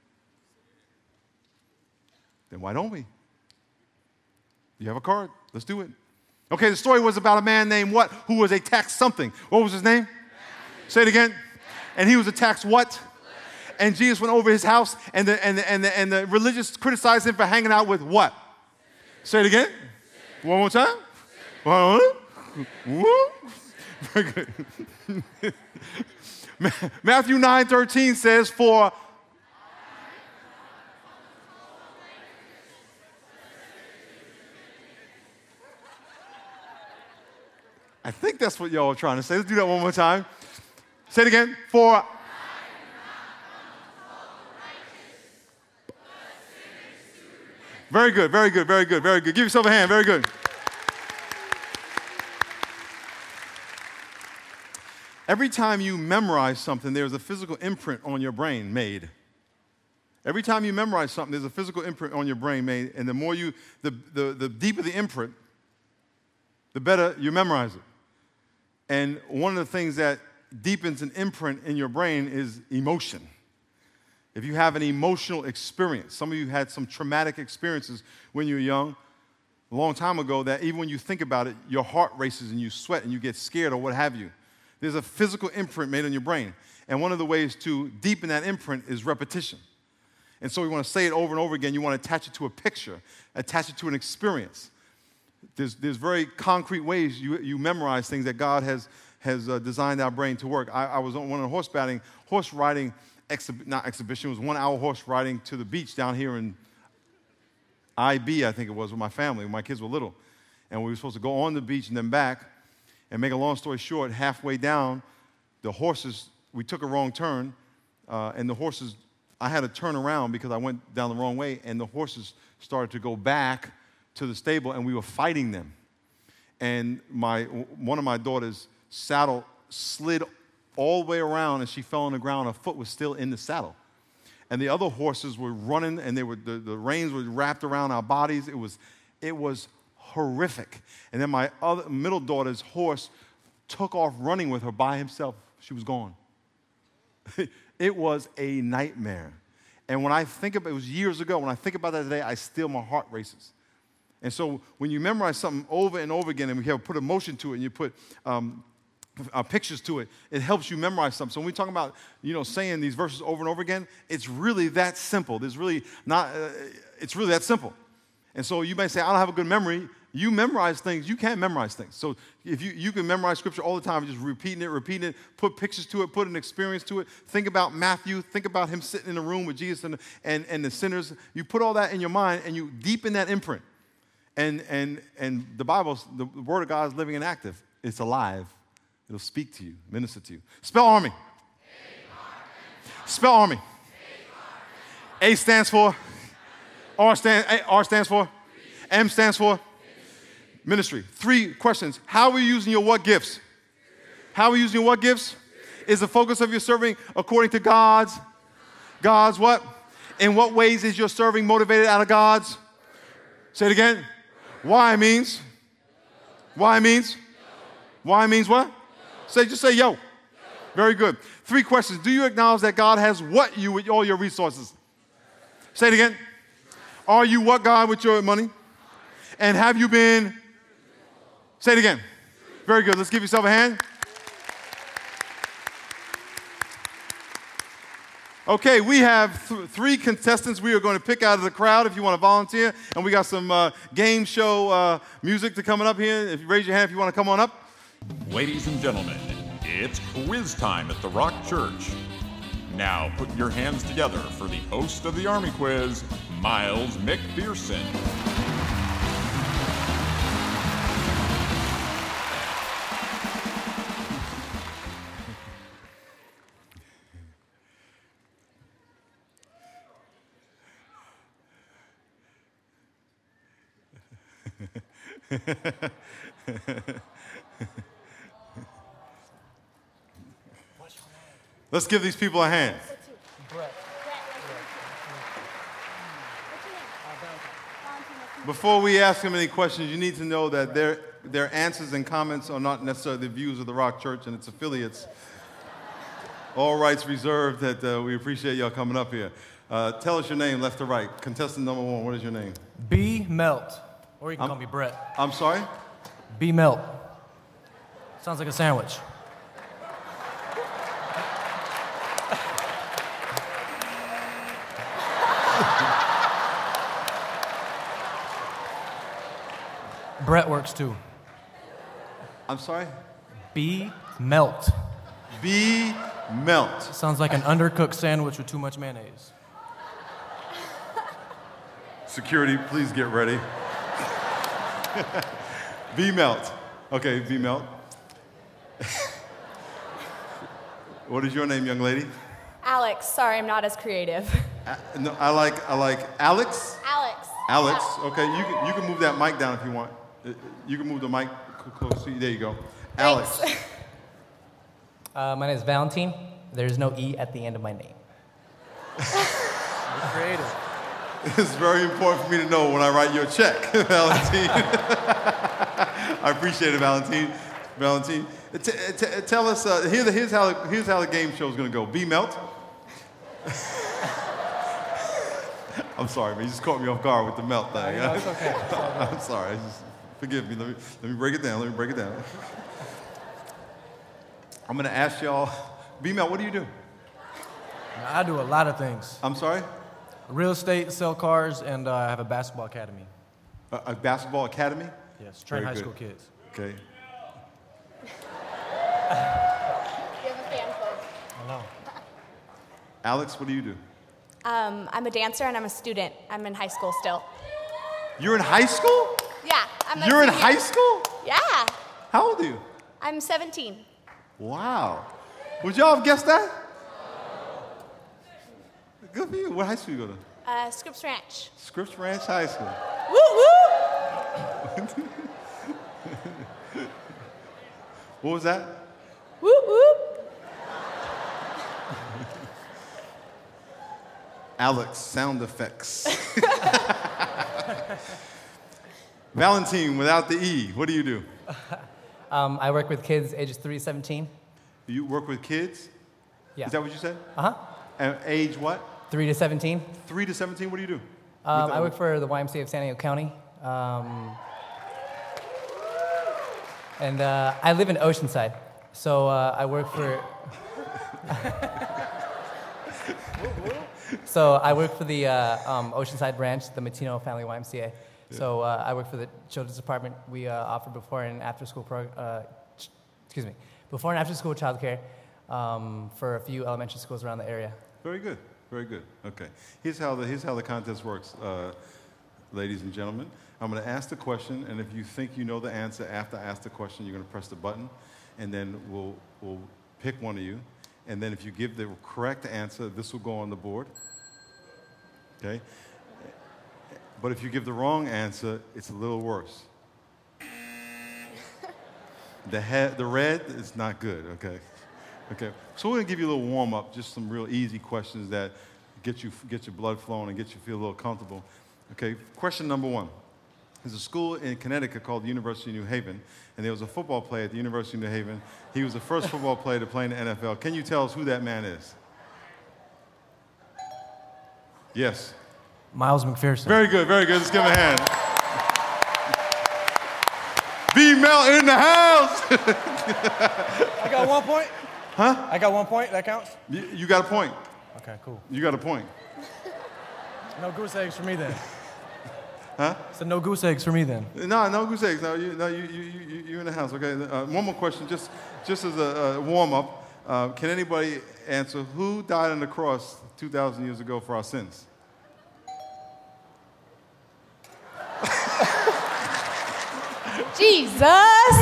Then why don't we? You have a card. Let's do it. Okay, the story was about a man named what? Who was a tax something. What was his name? Say it again. And he was a tax what? And Jesus went over his house, and the religious criticized him for hanging out with what? Say it again. One more time. Very good. Matthew 9:13 says, for I think that's what y'all are trying to say. Let's do that one more time. Say it again. For very good, very good, very good, very good. Give yourself a hand. Very good. Every time you memorize something, there's a physical imprint on your brain made. Every time you memorize something, there's a physical imprint on your brain made, and the more the deeper the imprint, the better you memorize it. And one of the things that deepens an imprint in your brain is emotion. If you have an emotional experience, some of you had some traumatic experiences when you were young, a long time ago, that even when you think about it, your heart races and you sweat and you get scared or what have you. There's a physical imprint made on your brain. And one of the ways to deepen that imprint is repetition. And so we want to say it over and over again. You want to attach it to a picture, attach it to an experience. There's very concrete ways you memorize things that God has designed our brain to work. I was on one of the horse riding exhibition. It was 1 hour horse riding to the beach down here in IB, I think it was, with my family when my kids were little. And we were supposed to go on the beach and then back. And make a long story short, halfway down, we took a wrong turn, and the horses, I had to turn around because I went down the wrong way, and the horses started to go back to the stable, and we were fighting them. And one of my daughter's saddle slid all the way around, and she fell on the ground. Her foot was still in the saddle. And the other horses were running, and the reins were wrapped around our bodies. It was horrific. And then my other middle daughter's horse took off running with her by himself. She was gone. It was a nightmare. And when I think about it, was years ago, when I think about that today, my heart races. And so when you memorize something over and over again, and we have put emotion to it, and you put pictures to it, it helps you memorize something. So when we talk about, saying these verses over and over again, it's really that simple. It's really that simple. And so you may say, I don't have a good memory. You memorize things. You can't memorize things. So if you can memorize Scripture all the time, just repeating it, put pictures to it, put an experience to it. Think about Matthew. Think about him sitting in a room with Jesus and the sinners. You put all that in your mind, and you deepen that imprint. And the Bible, the Word of God is living and active. It's alive. It'll speak to you, minister to you. Spell army. Spell army. A stands for? R stands for? M stands for? Ministry. 3 questions. How are you using your what gifts? How are you using your what gifts? Is the focus of your serving according to God's what? In what ways is your serving motivated out of God's? Say it again. Why means what? Just say yo. Very good. 3 questions. Do you acknowledge that God has what you with all your resources? Say it again. Are you what God with your money? And have you been? Say it again. Very good. Let's give yourself a hand. Okay, we have 3 contestants we are going to pick out of the crowd if you want to volunteer. And we got some game show music to coming up here. If you raise your hand if you want to come on up. Ladies and gentlemen, it's quiz time at the Rock Church. Now put your hands together for the host of the Army Quiz, Miles McPherson. Let's give these people a hand. Before we ask them any questions, you need to know that their answers and comments are not necessarily the views of the Rock Church and its affiliates. All rights reserved. That we appreciate y'all coming up here. Tell us your name, left to right. Contestant number 1, what is your name? B. Melt. Or you can call me Brett. I'm sorry? B. Melt. Sounds like a sandwich. Brett works too. I'm sorry? B. Melt. B. Melt. Sounds like an undercooked sandwich with too much mayonnaise. Security, please get ready. B. Melt. Okay, B. Melt. What is your name, young lady? Alex. Sorry, I'm not as creative. No, I like Alex. Alex. Alex. Okay, you can move that mic down if you want. You can move the mic close. There you go. Thanks. Alex. My name is Valentine. There's no E at the end of my name. You're creative. It's very important for me to know when I write your check, Valentine. I appreciate it, Valentine. Valentine, tell us. Here's how the game show is going to go. B. Melt. I'm sorry, man. You just caught me off guard with the melt thing. No, it's okay. I'm sorry. Forgive me. Let me break it down. I'm going to ask y'all, B-Mel, what do you do? I do a lot of things. I'm sorry? Real estate, sell cars, and I have a basketball academy. A basketball academy? Yes, train Very high good. school kids. Okay. You have a fan club. I know. Alex, what do you do? I'm a dancer and I'm a student. I'm in high school still. You're in high school? Yeah, I'm a You're in senior. high school? Yeah, How old are you? I'm 17. Wow. Would y'all have guessed that? Good for you. What high school you go to? Scripps Ranch. Scripps Ranch High School. Woo woo! What was that? Woo woo! Alex, sound effects. Valentine without the E. What do you do? I work with kids ages 3 to 17. You work with kids? Yeah. Is that what you said? Uh-huh. And age what? 3 to 17. 3 to 17, what do you do? I work for the YMCA of San Diego County. And I live in Oceanside. So I work for... So I work for the Oceanside branch, the Matino Family YMCA. Yeah. So I work for the children's department. We offer before and after school before and after school childcare for a few elementary schools around the area. Very good, very good. Okay, here's how the contest works, ladies and gentlemen. I'm going to ask the question, and if you think you know the answer after I ask the question, you're going to press the button, and then we'll pick one of you. And then if you give the correct answer, this will go on the board. Okay? But if you give the wrong answer, it's a little worse. The red is not good, okay? Okay. So we're going to give you a little warm-up, just some real easy questions that get your blood flowing and get you feel a little comfortable. Okay, question number 1. There's a school in Connecticut called the University of New Haven, and there was a football player at the University of New Haven. He was the first football player to play in the NFL. Can you tell us who that man is? Yes. Miles McPherson. Very good, very good. Let's give him a hand. B-Mel in the house! I got 1 point? Huh? I got 1 point? That counts? You got a point. Okay, cool. You got a point. No goose eggs for me then. Huh? So no goose eggs for me then. No goose eggs. No, you in the house. Okay. One more question, just as a warm up. Can anybody answer who died on the cross 2,000 years ago for our sins? Jesus!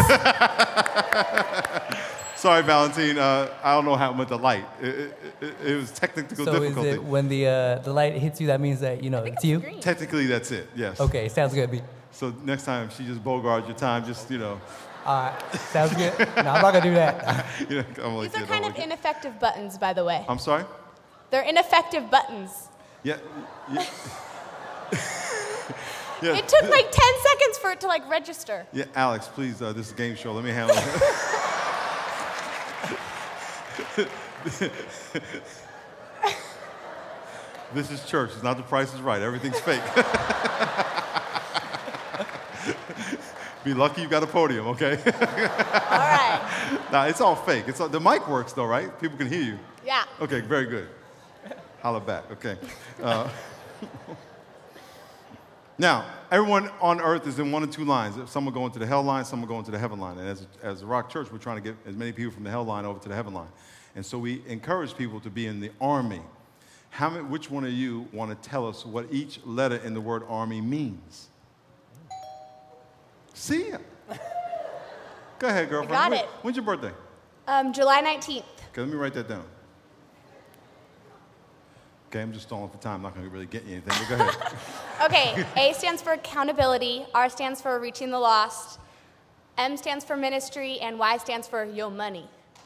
Sorry, Valentine. I don't know how with the light. It was technical difficulty. So is it when the light hits you, that means that, it's you? Green. Technically, that's it. Yes. Okay, sounds good, B. So next time, she just bogards your time. Just All right, sounds good. No, I'm not going to do that. These are kind of ineffective buttons, by the way. I'm sorry? They're ineffective buttons. Yeah. It took like 10 seconds for it to register. Yeah, Alex, please, this is a game show. Let me handle it. This is church. It's not The Price is Right. Everything's fake. Be lucky you got a podium, okay? All right. Nah, it's all fake. The mic works, though, right? People can hear you. Yeah. Okay, very good. Holla back, okay. Now, everyone on earth is in one of two lines. Some are going to the hell line, some are going to the heaven line. And as a Rock Church, we're trying to get as many people from the hell line over to the heaven line. And so we encourage people to be in the army. Which one of you want to tell us what each letter in the word army means? See ya. Go ahead, girlfriend. I got it. When's your birthday? July 19th. Okay, let me write that down. Okay, I'm just stalling for time. I'm not going to really get you anything, but go ahead. Okay, A stands for accountability, R stands for reaching the lost, M stands for ministry, and Y stands for yo money.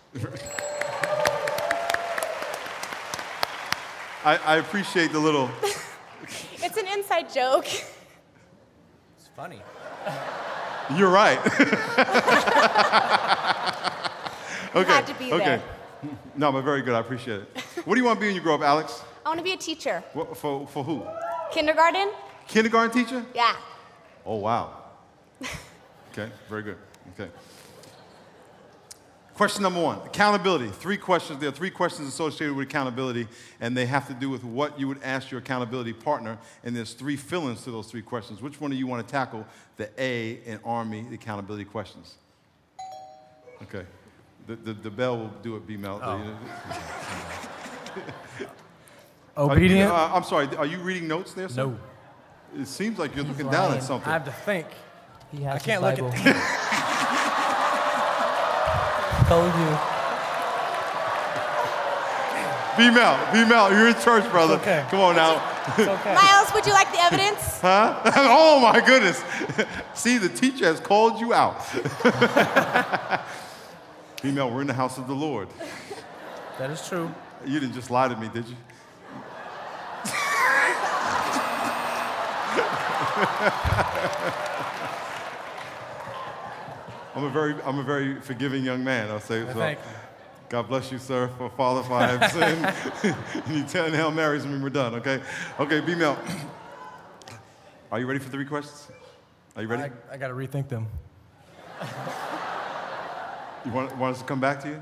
I appreciate the little... It's an inside joke. It's funny. You're right. Okay. Had to be okay. there. No, but very good. I appreciate it. What do you want to be when you grow up, Alex? I want to be a teacher. For who? Kindergarten? Kindergarten teacher? Yeah. Oh, wow. Okay, very good. Okay. Question number 1, accountability. 3 questions. There are 3 questions associated with accountability, and they have to do with what you would ask your accountability partner, and there's 3 fill-ins to those 3 questions. Which one do you want to tackle the A in Army accountability questions? Okay. The bell will do it, B-Mel. Obedient? I'm sorry, are you reading notes there, sir? No. It seems like you're looking down lying. at something. I have to think. He has I can't his look Bible. Told you. B-Mel, you're in church, brother. It's okay. Come on now. It's okay. Miles, would you like the evidence? Huh? Oh, my goodness. See, the teacher has called you out. B-Mel, we're in the house of the Lord. That is true. You didn't just lie to me, did you? I'm a very forgiving young man. I'll say so. Thank you. God bless you, sir, for Father, if I have sinned. And you 10 Hail Marys when we're done, okay? Okay, B-Mel. Are you ready for 3 questions? Are you ready? I got to rethink them. You want us to come back to you?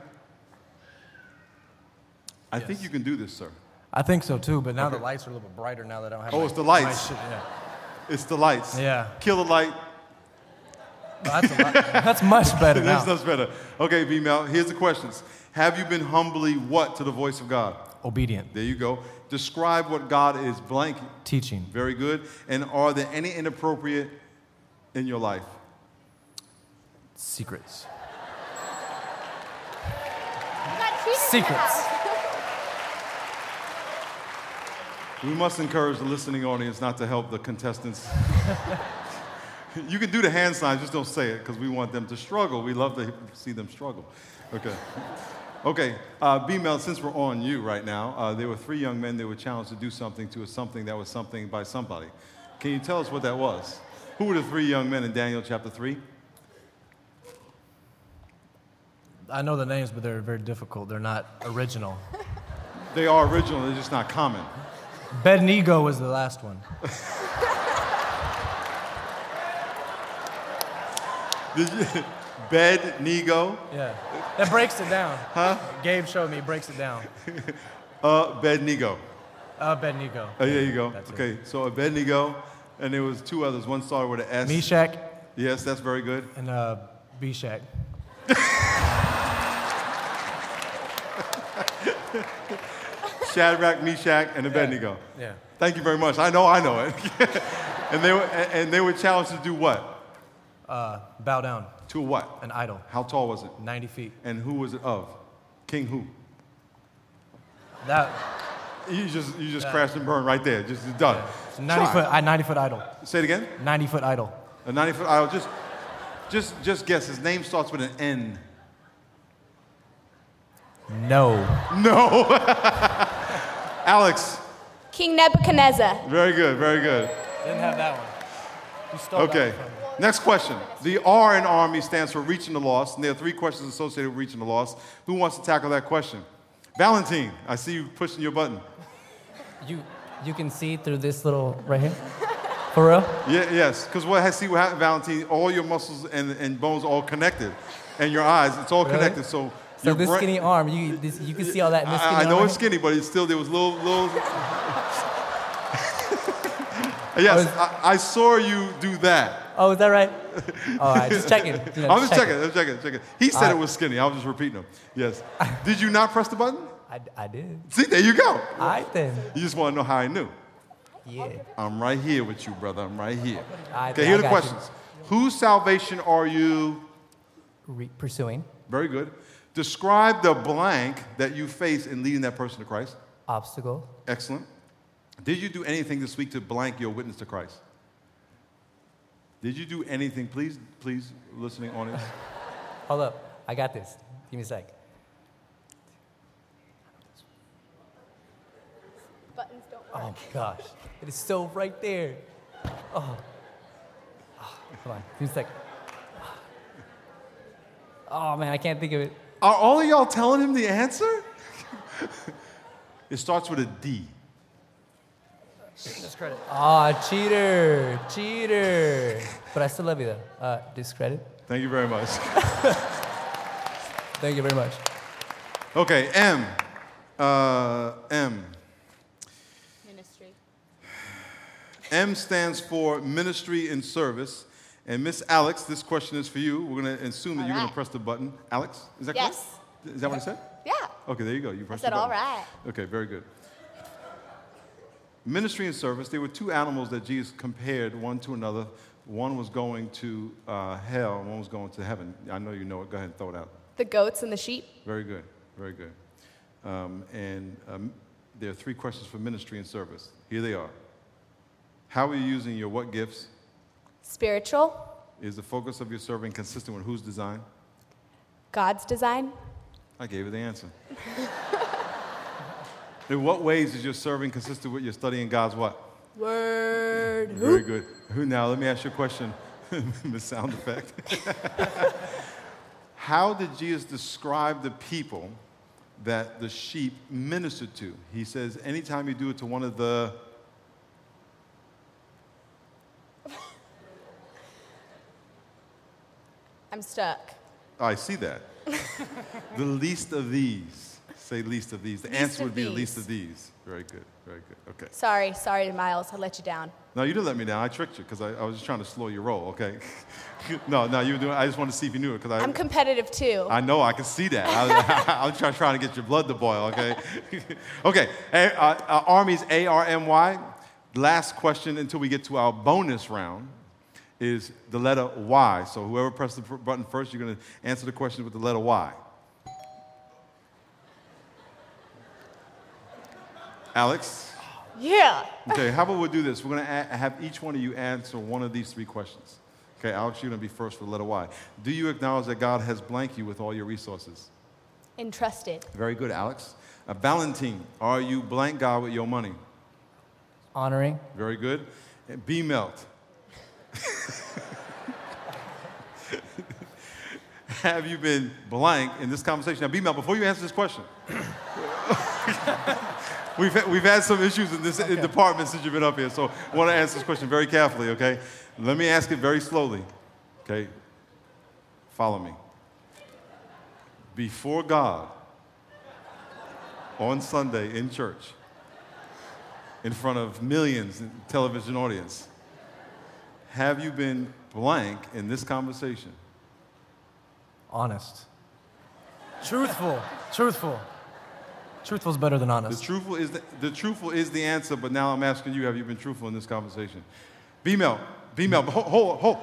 I think you can do this, sir. I think so too, but now Okay. the lights are a little bit brighter now that I don't have Oh, my- it's the lights. my shit, yeah. It's the lights. Yeah. Kill the light. That's, a lot, that's much better That's now. much better. Okay, B-Mel, here's the questions. Have you been humbly what to the voice of God? Obedient. There you go. Describe what God is blank. Teaching. Very good. And are there any inappropriate in your life? Secrets. You got cheated in the Secrets. house. We must encourage the listening audience not to help the contestants. You can do the hand signs, just don't say it, because we want them to struggle. We love to see them struggle. Okay. Okay, B-Mel, since we're on you right now, there were 3 young men that were challenged to do something to something that was something by somebody. Can you tell us what that was? Who were the 3 young men in Daniel chapter 3? I know the names, but they're very difficult. They're not original. They are original, they're just not common. Abednego was the last one. Abednego? Yeah. That breaks it down. Huh? Gabe showed me, it breaks it down. Abednego. Abednego. Oh, there you go. That's it. Okay, so Abednego, and there was 2 others. One started with an S. Meshach Yes, that's very good. and Beshach. Shadrach, Meshach, and Abednego. Yeah. Thank you very much. I know it. and they were challenged to do what? Bow down. To what? An idol. How tall was it? 90 feet. And who was it of? King who? That. You just crashed and burned right there. Just done. It's a 90-foot idol. Say it again. 90-foot idol. A 90-foot idol. Just guess. His name starts with an N. No. No. Alex. King Nebuchadnezzar. Very good. Very good. Didn't have that one. You stole Okay. that one from me. Next question. The R in Army stands for reaching the lost, and there are 3 questions associated with reaching the lost. Who wants to tackle that question? Valentine, I see you pushing your button. You can see through this little right here. For real? Yeah, yes, because what happened, Valentine, all your muscles and bones are all connected, and your eyes, it's all Really? connected. So So your this brain- skinny arm, you can see all that in this skinny I arm. know right it's here? skinny, but it's still, there was little. Yes, I saw you do that. Oh, is that right? All right, just checking. You know, I'm just checking. checking. He said it was skinny. I was just repeating him. Yes. Did you not press the button? I did. See, there you go. All right then. You just want to know how I knew. Yeah. I'm right here with you, brother. I'm right here. I Okay, here are the got questions. Whose salvation are you? Pursuing Very good. Describe the blank that you face in leading that person to Christ. obstacle. Excellent. Did you do anything this week to blank your witness to Christ? Did you do anything? Please, listening audience. Hold up, I got this. Give me a sec. Buttons don't work. Oh my gosh, it is so right there. Oh, hold on, give me a sec. Oh man, I can't think of it. Are all of y'all telling him the answer? It starts with a D. Discredit. Oh, cheater. But I still love you though. Discredit. Thank you very much. Thank you very much. Okay, M. M. Ministry. M stands for ministry and service. And Miss Alex, this question is for you. We're going to assume that All you're going right. to press the button. Alex, is that Yes. correct? Is that what I said? Yeah. Okay, there you go. You I pressed said the all button. right. Okay, very good. Ministry and service, there were 2 animals that Jesus compared one to another. One was going to hell, and one was going to heaven. I know you know it. Go ahead and throw it out. The goats and the sheep. Very good, very good. There are 3 questions for ministry and service. Here they are. How are you using your what gifts? Spiritual. Is the focus of your serving consistent with whose design? God's design. I gave you the answer. In what ways is your serving consistent with your studying God's what? Word. Very good. Now, let me ask you a question. The sound effect. How did Jesus describe the people that the sheep ministered to? He says, anytime you do it to one of the... I'm stuck. Oh, I see that. The least of these. Say least of these. The Least answer of would be the these. least of these. Very good. Very good. Okay. Sorry, Miles. I let you down. No, you didn't let me down. I tricked you because I was just trying to slow your roll, okay? No, you were doing. I just wanted to see if you knew it because I'm competitive too. I know, I can see that. I'm trying to get your blood to boil, okay? Okay, Army's ARMY. Last question until we get to our bonus round is the letter Y. So whoever pressed the button first, you're going to answer the question with the letter Y. Alex? Yeah. Okay, how about we do this? We're going to have each one of you answer one of these three questions. Okay, Alex, you're going to be first for the letter Y. Do you acknowledge that God has blanked you with all your resources? Entrusted. Very good, Alex. Valentine, are you blank God with your money? Honoring. Very good. And B Melt. Have you been blank in this conversation? Now, B Melt, before you answer this question, we've had some issues in this department since you've been up here, so I want to answer this question very carefully, okay? Let me ask it very slowly, okay? Follow me. Before God, on Sunday in church, in front of millions in television audience, have you been blank in this conversation? Honest. Truthful. Truthful is better than honest. The truthful is the answer, but now I'm asking you, have you been truthful in this conversation? B-Mel, hold.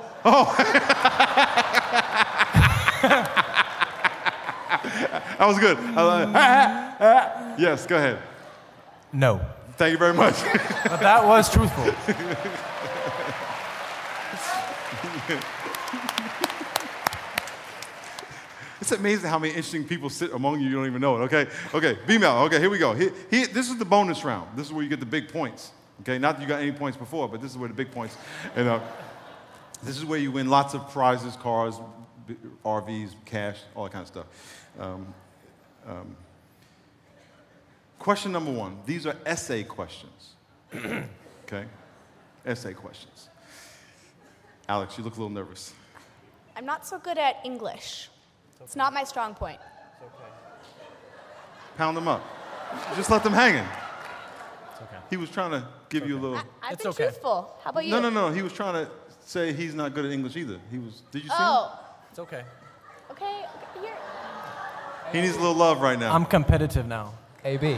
That was good. Yes, go ahead. No. Thank you very much. But that was truthful. It's amazing how many interesting people sit among you don't even know it, okay? B-Mel, okay, here we go. This is the bonus round. This is where you get the big points, okay? Not that you got any points before, but this is where the big points. And this is where you win lots of prizes, cars, RVs, cash, all that kind of stuff. Question number one. These are essay questions, okay? Essay questions. Alex, you look a little nervous. I'm not so good at English. It's not my strong point. Pound them up. Just let them hanging. It's okay. He was trying to give you a little... I've It's been okay. truthful. How about you? No. He was trying to say he's not good at English either. Did you see him? Oh, It's okay. okay. Here. He needs a little love right now. I'm competitive now. AB.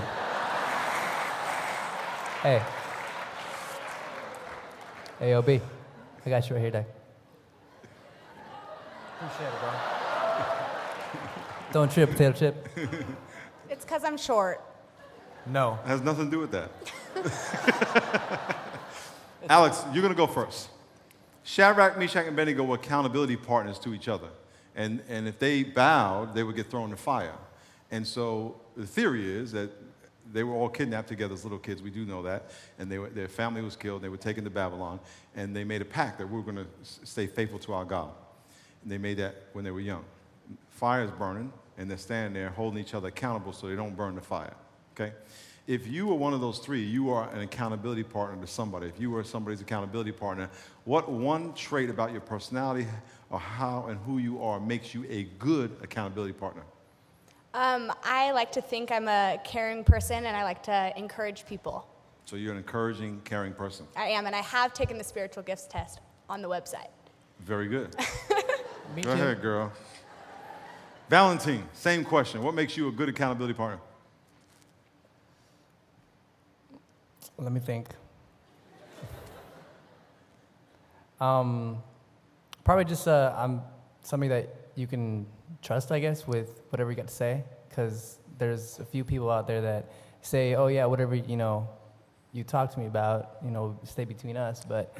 Hey. Hey, OB. I got you right here, Doug. Appreciate it, bro. Don't trip, potato chip. It's because I'm short. No. It has nothing to do with that. Alex, you're going to go first. Shadrach, Meshach, and Abednego were accountability partners to each other. And if they bowed, they would get thrown in the fire. And so the theory is that they were all kidnapped together as little kids. We do know that. And their family was killed. They were taken to Babylon. And they made a pact that we were going to stay faithful to our God. And they made that when they were young. Fire is burning, and they're standing there holding each other accountable so they don't burn the fire. Okay? If you were one of those three, you are an accountability partner to somebody. If you were somebody's accountability partner, what one trait about your personality or how and who you are makes you a good accountability partner? I like to think I'm a caring person, and I like to encourage people. So you're an encouraging, caring person. I am, and I have taken the spiritual gifts test on the website. Very good. Me Go too. ahead, girl. Valentine, same question. What makes you a good accountability partner? Let me think. Probably just I'm somebody that you can trust, I guess, with whatever you got to say. Because there's a few people out there that say, "Oh yeah, whatever you talk to me about, stay between us." But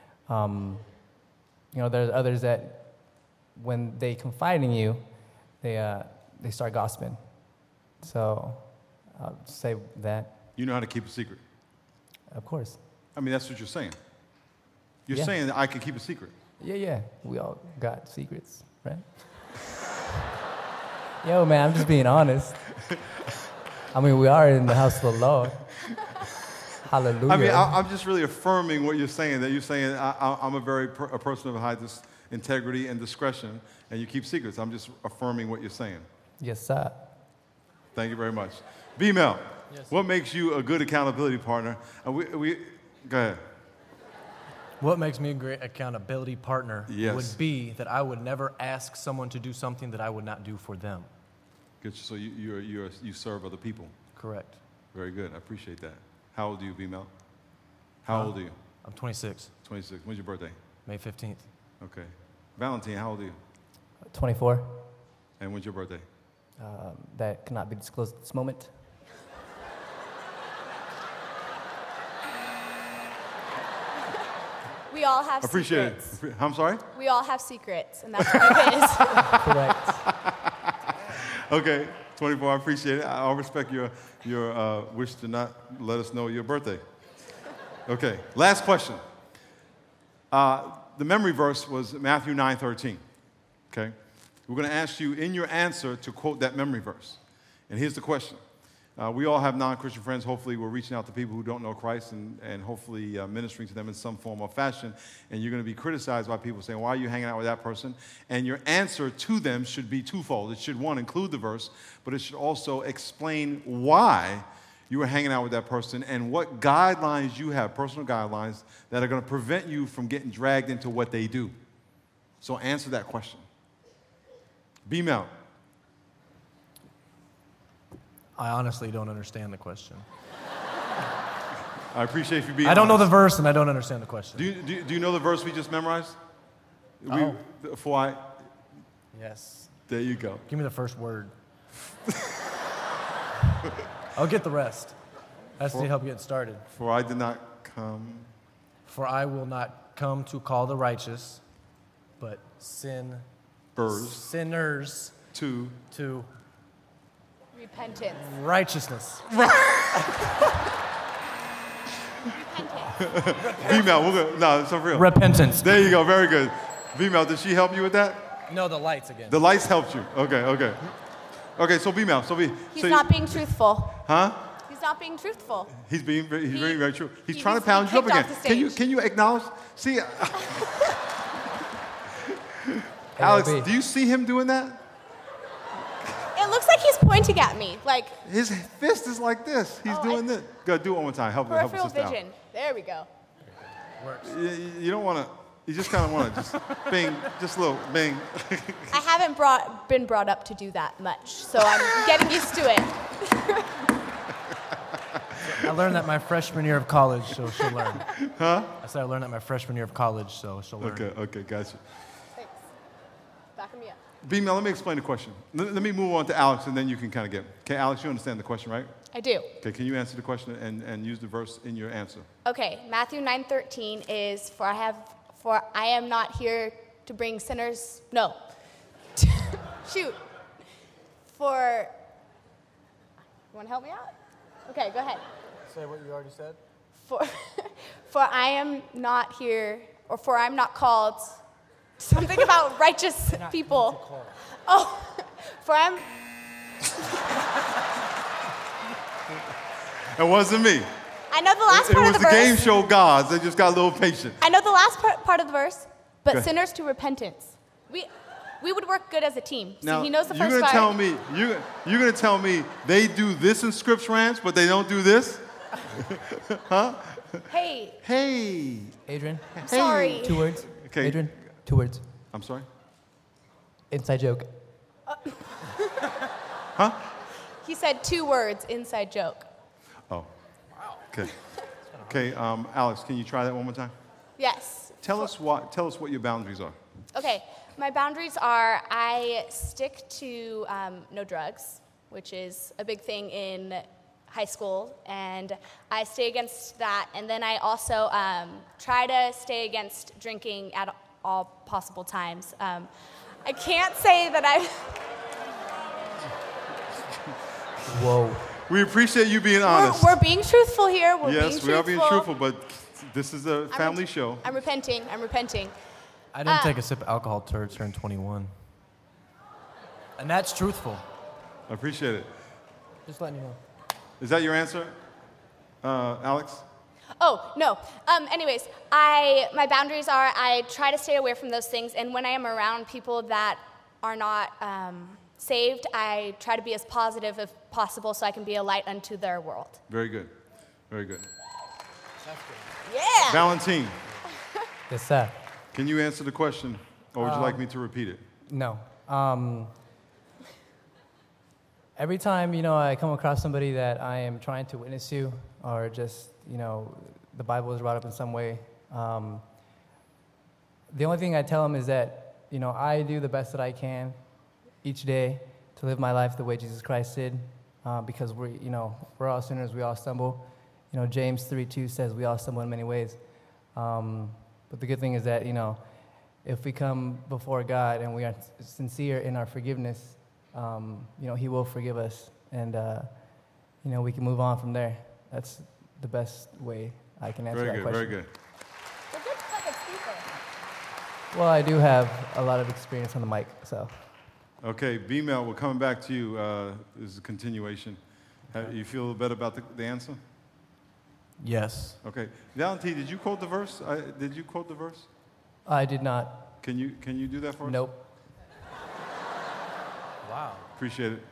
there's others that when they confide in you, they start gossiping. So I'll say that. You know how to keep a secret. Of course. I mean, that's what you're saying. You're Yeah. saying that I can keep a secret. Yeah. We all got secrets, right? Yo, man, I'm just being honest. I mean, we are in the house of the Lord. Hallelujah. I mean, I'm just really affirming what you're saying, that you're saying I'm a person of high integrity and discretion, and you keep secrets. I'm just affirming what you're saying. Yes, sir. Thank you very much. B-Mel, what makes you a good accountability partner? Go ahead. What makes me a great accountability partner Yes. would be that I would never ask someone to do something that I would not do for them. Good. So you serve other people. Correct. Very good. I appreciate that. How old are you, B-Mel? How old are you? I'm 26, 26. When's your birthday? May 15th. Okay. Valentine, how old are you? 24. And when's your birthday? That cannot be disclosed at this moment. We all have Appreciate secrets. it. I'm sorry? We all have secrets, and that's what it is. Correct. Okay, 24. I appreciate it. I'll respect your wish to not let us know your birthday. Okay, last question. The memory verse was Matthew 9:13. Okay, we're going to ask you in your answer to quote that memory verse. And here's the question. We all have non-Christian friends. Hopefully, we're reaching out to people who don't know Christ and hopefully ministering to them in some form or fashion. And you're going to be criticized by people saying, why are you hanging out with that person? And your answer to them should be twofold. It should, one, include the verse, but it should also explain why you were hanging out with that person and what guidelines you have, personal guidelines, that are going to prevent you from getting dragged into what they do. So answer that question. B-Mel. I honestly don't understand the question. I appreciate you being I don't know the honest. verse and I don't understand the question. Do you know the verse we just memorized? Oh. Yes. There you go. Give me the first word. I'll get the rest. That's to help get started. For I did not come. For I will not come to call the righteous, but sinners To to Repentance. righteousness. B-Mel, no, it's for real. Repentance. There you go, very good. B-Mel, did she help you with that? No, the lights again. The lights helped you. Okay. Okay, so B-Mel, He's not being truthful. Huh? He's not being truthful. He's being very true. He's he trying to needs to pound be you up kicked again. off the Can you acknowledge? See, Hey, Alex, LB. do you see him doing that? It looks like he's pointing at me, like His fist is like this. He's doing this. Go, do it one more time. Help peripheral us out. vision. There we go. You don't want to. You just kind of want to just bing, just a little bing. I haven't been brought up to do that much, so I'm getting used to it. I learned that my freshman year of college, so she'll learn. Huh? I said I learned that my freshman year of college, so she'll learn. Okay, gotcha. Thanks. Backing me up. B-Mel, let me explain the question. Let me move on to Alex, and then you can kind of get. Okay, Alex, you understand the question, right? I do. Okay, can you answer the question and use the verse in your answer? Okay, Matthew 9:13 is for I am not here to bring sinners. No. Shoot. You want to help me out? Okay, go ahead. Say what you already said. For I am not here, or for I'm not called. Something about righteous people. Oh, for I'm. It wasn't me. I know the last It part was of the the verse. game show gods. They just got a little patient. I know the last part of the verse, but Go ahead. sinners to repentance. We would work good as a team. See, Now, he knows the you're first gonna part. you're gonna tell me they do this in Scripps Ranch, but they don't do this? Huh? Hey, Hey. Adrian, sorry. 2 words. Okay. Adrian, 2 words. I'm sorry. Inside joke. Huh? He said 2 words, inside joke. Oh. Okay. Okay. Alex, can you try that one more time? Yes. Tell us what your boundaries are. Okay, my boundaries are I stick to no drugs, which is a big thing in high school, and I stay against that. And then I also try to stay against drinking at all possible times. I can't say that I... Whoa. We appreciate you being honest. We're being truthful here. We're being yes, truthful. we are being truthful, but This is a family show. I'm repenting. I'm repenting. I didn't take a sip of alcohol till I turned 21. And that's truthful. I appreciate it. Just letting you know. Is that your answer, Alex? Oh, no. Anyways, my boundaries are I try to stay away from those things, and when I am around people that are not saved, I try to be as positive as possible so I can be a light unto their world. Very good. Very good. Yeah! Valentine, Yes, sir. can you answer the question, or would you like me to repeat it? No. Every time, I come across somebody that I am trying to witness to, or just, the Bible is brought up in some way, the only thing I tell them is that, I do the best that I can each day to live my life the way Jesus Christ did, because we're all sinners, we all stumble. James 3:2 says we all stumble in many ways. But the good thing is that, if we come before God and we are sincere in our forgiveness, He will forgive us, and we can move on from there. That's the best way I can answer that question. Very good. You're good fucking speaker. Well, I do have a lot of experience on the mic, so. Okay, B-Mel, we're coming back to you. This is a continuation. You feel better about the answer? Yes. Okay. Valentine, did you quote the verse? Did you quote the verse? I did not. Can you do that for us? Nope. Wow. Appreciate it.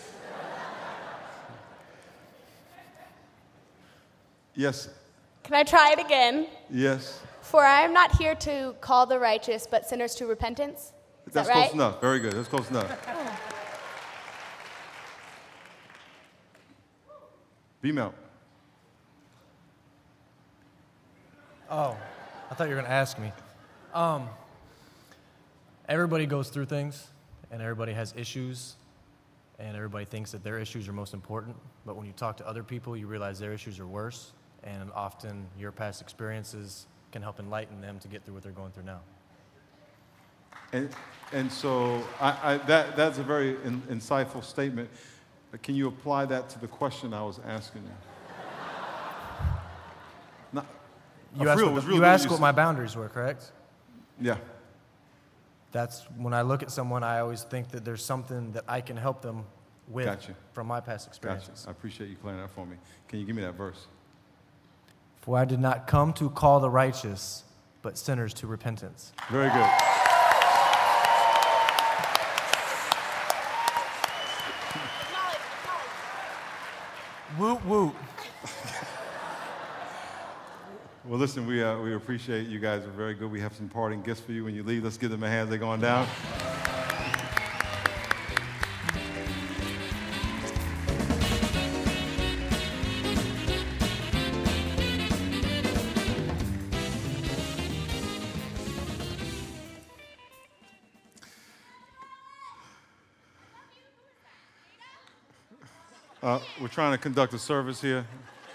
Yes. Can I try it again? Yes. For I am not here to call the righteous, but sinners to repentance. Is That's that right? close enough. Very good. That's close enough. B-Mel. Oh, I thought you were going to ask me. Everybody goes through things, and everybody has issues, and everybody thinks that their issues are most important. But when you talk to other people, you realize their issues are worse, and often your past experiences can help enlighten them to get through what they're going through now. And so that's a very insightful statement. Can you apply that to the question I was asking you? No, You asked what my boundaries were, correct? Yeah. That's when I look at someone, I always think that there's something that I can help them with Gotcha. from my past Gotcha. experiences. I appreciate you clearing that for me. Can you give me that verse? For I did not come to call the righteous, but sinners to repentance. Very good. Woot woot. Well, listen, we appreciate you guys are very good. We have some parting gifts for you when you leave. Let's give them a hand. They're going down. We're trying to conduct a service here.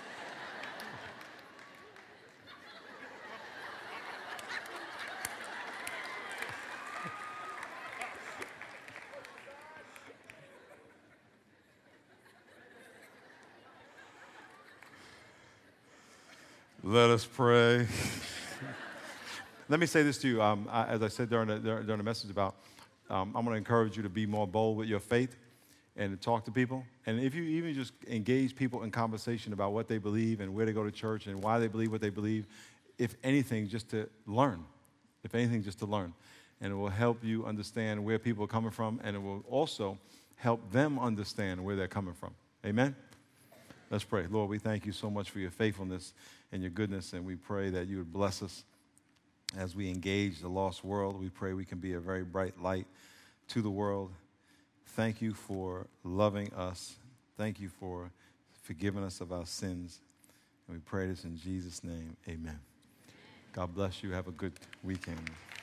Let us pray. Let me say this to you. As I said during the message about, I'm going to encourage you to be more bold with your faith and to talk to people. And if you even just engage people in conversation about what they believe and where they go to church and why they believe what they believe, if anything, just to learn. If anything, just to learn. And it will help you understand where people are coming from, and it will also help them understand where they're coming from. Amen? Let's pray. Lord, we thank you so much for your faithfulness and your goodness, and we pray that you would bless us as we engage the lost world. We pray we can be a very bright light to the world. Thank you for loving us. Thank you for forgiving us of our sins. And we pray this in Jesus' name. Amen. God bless you. Have a good weekend.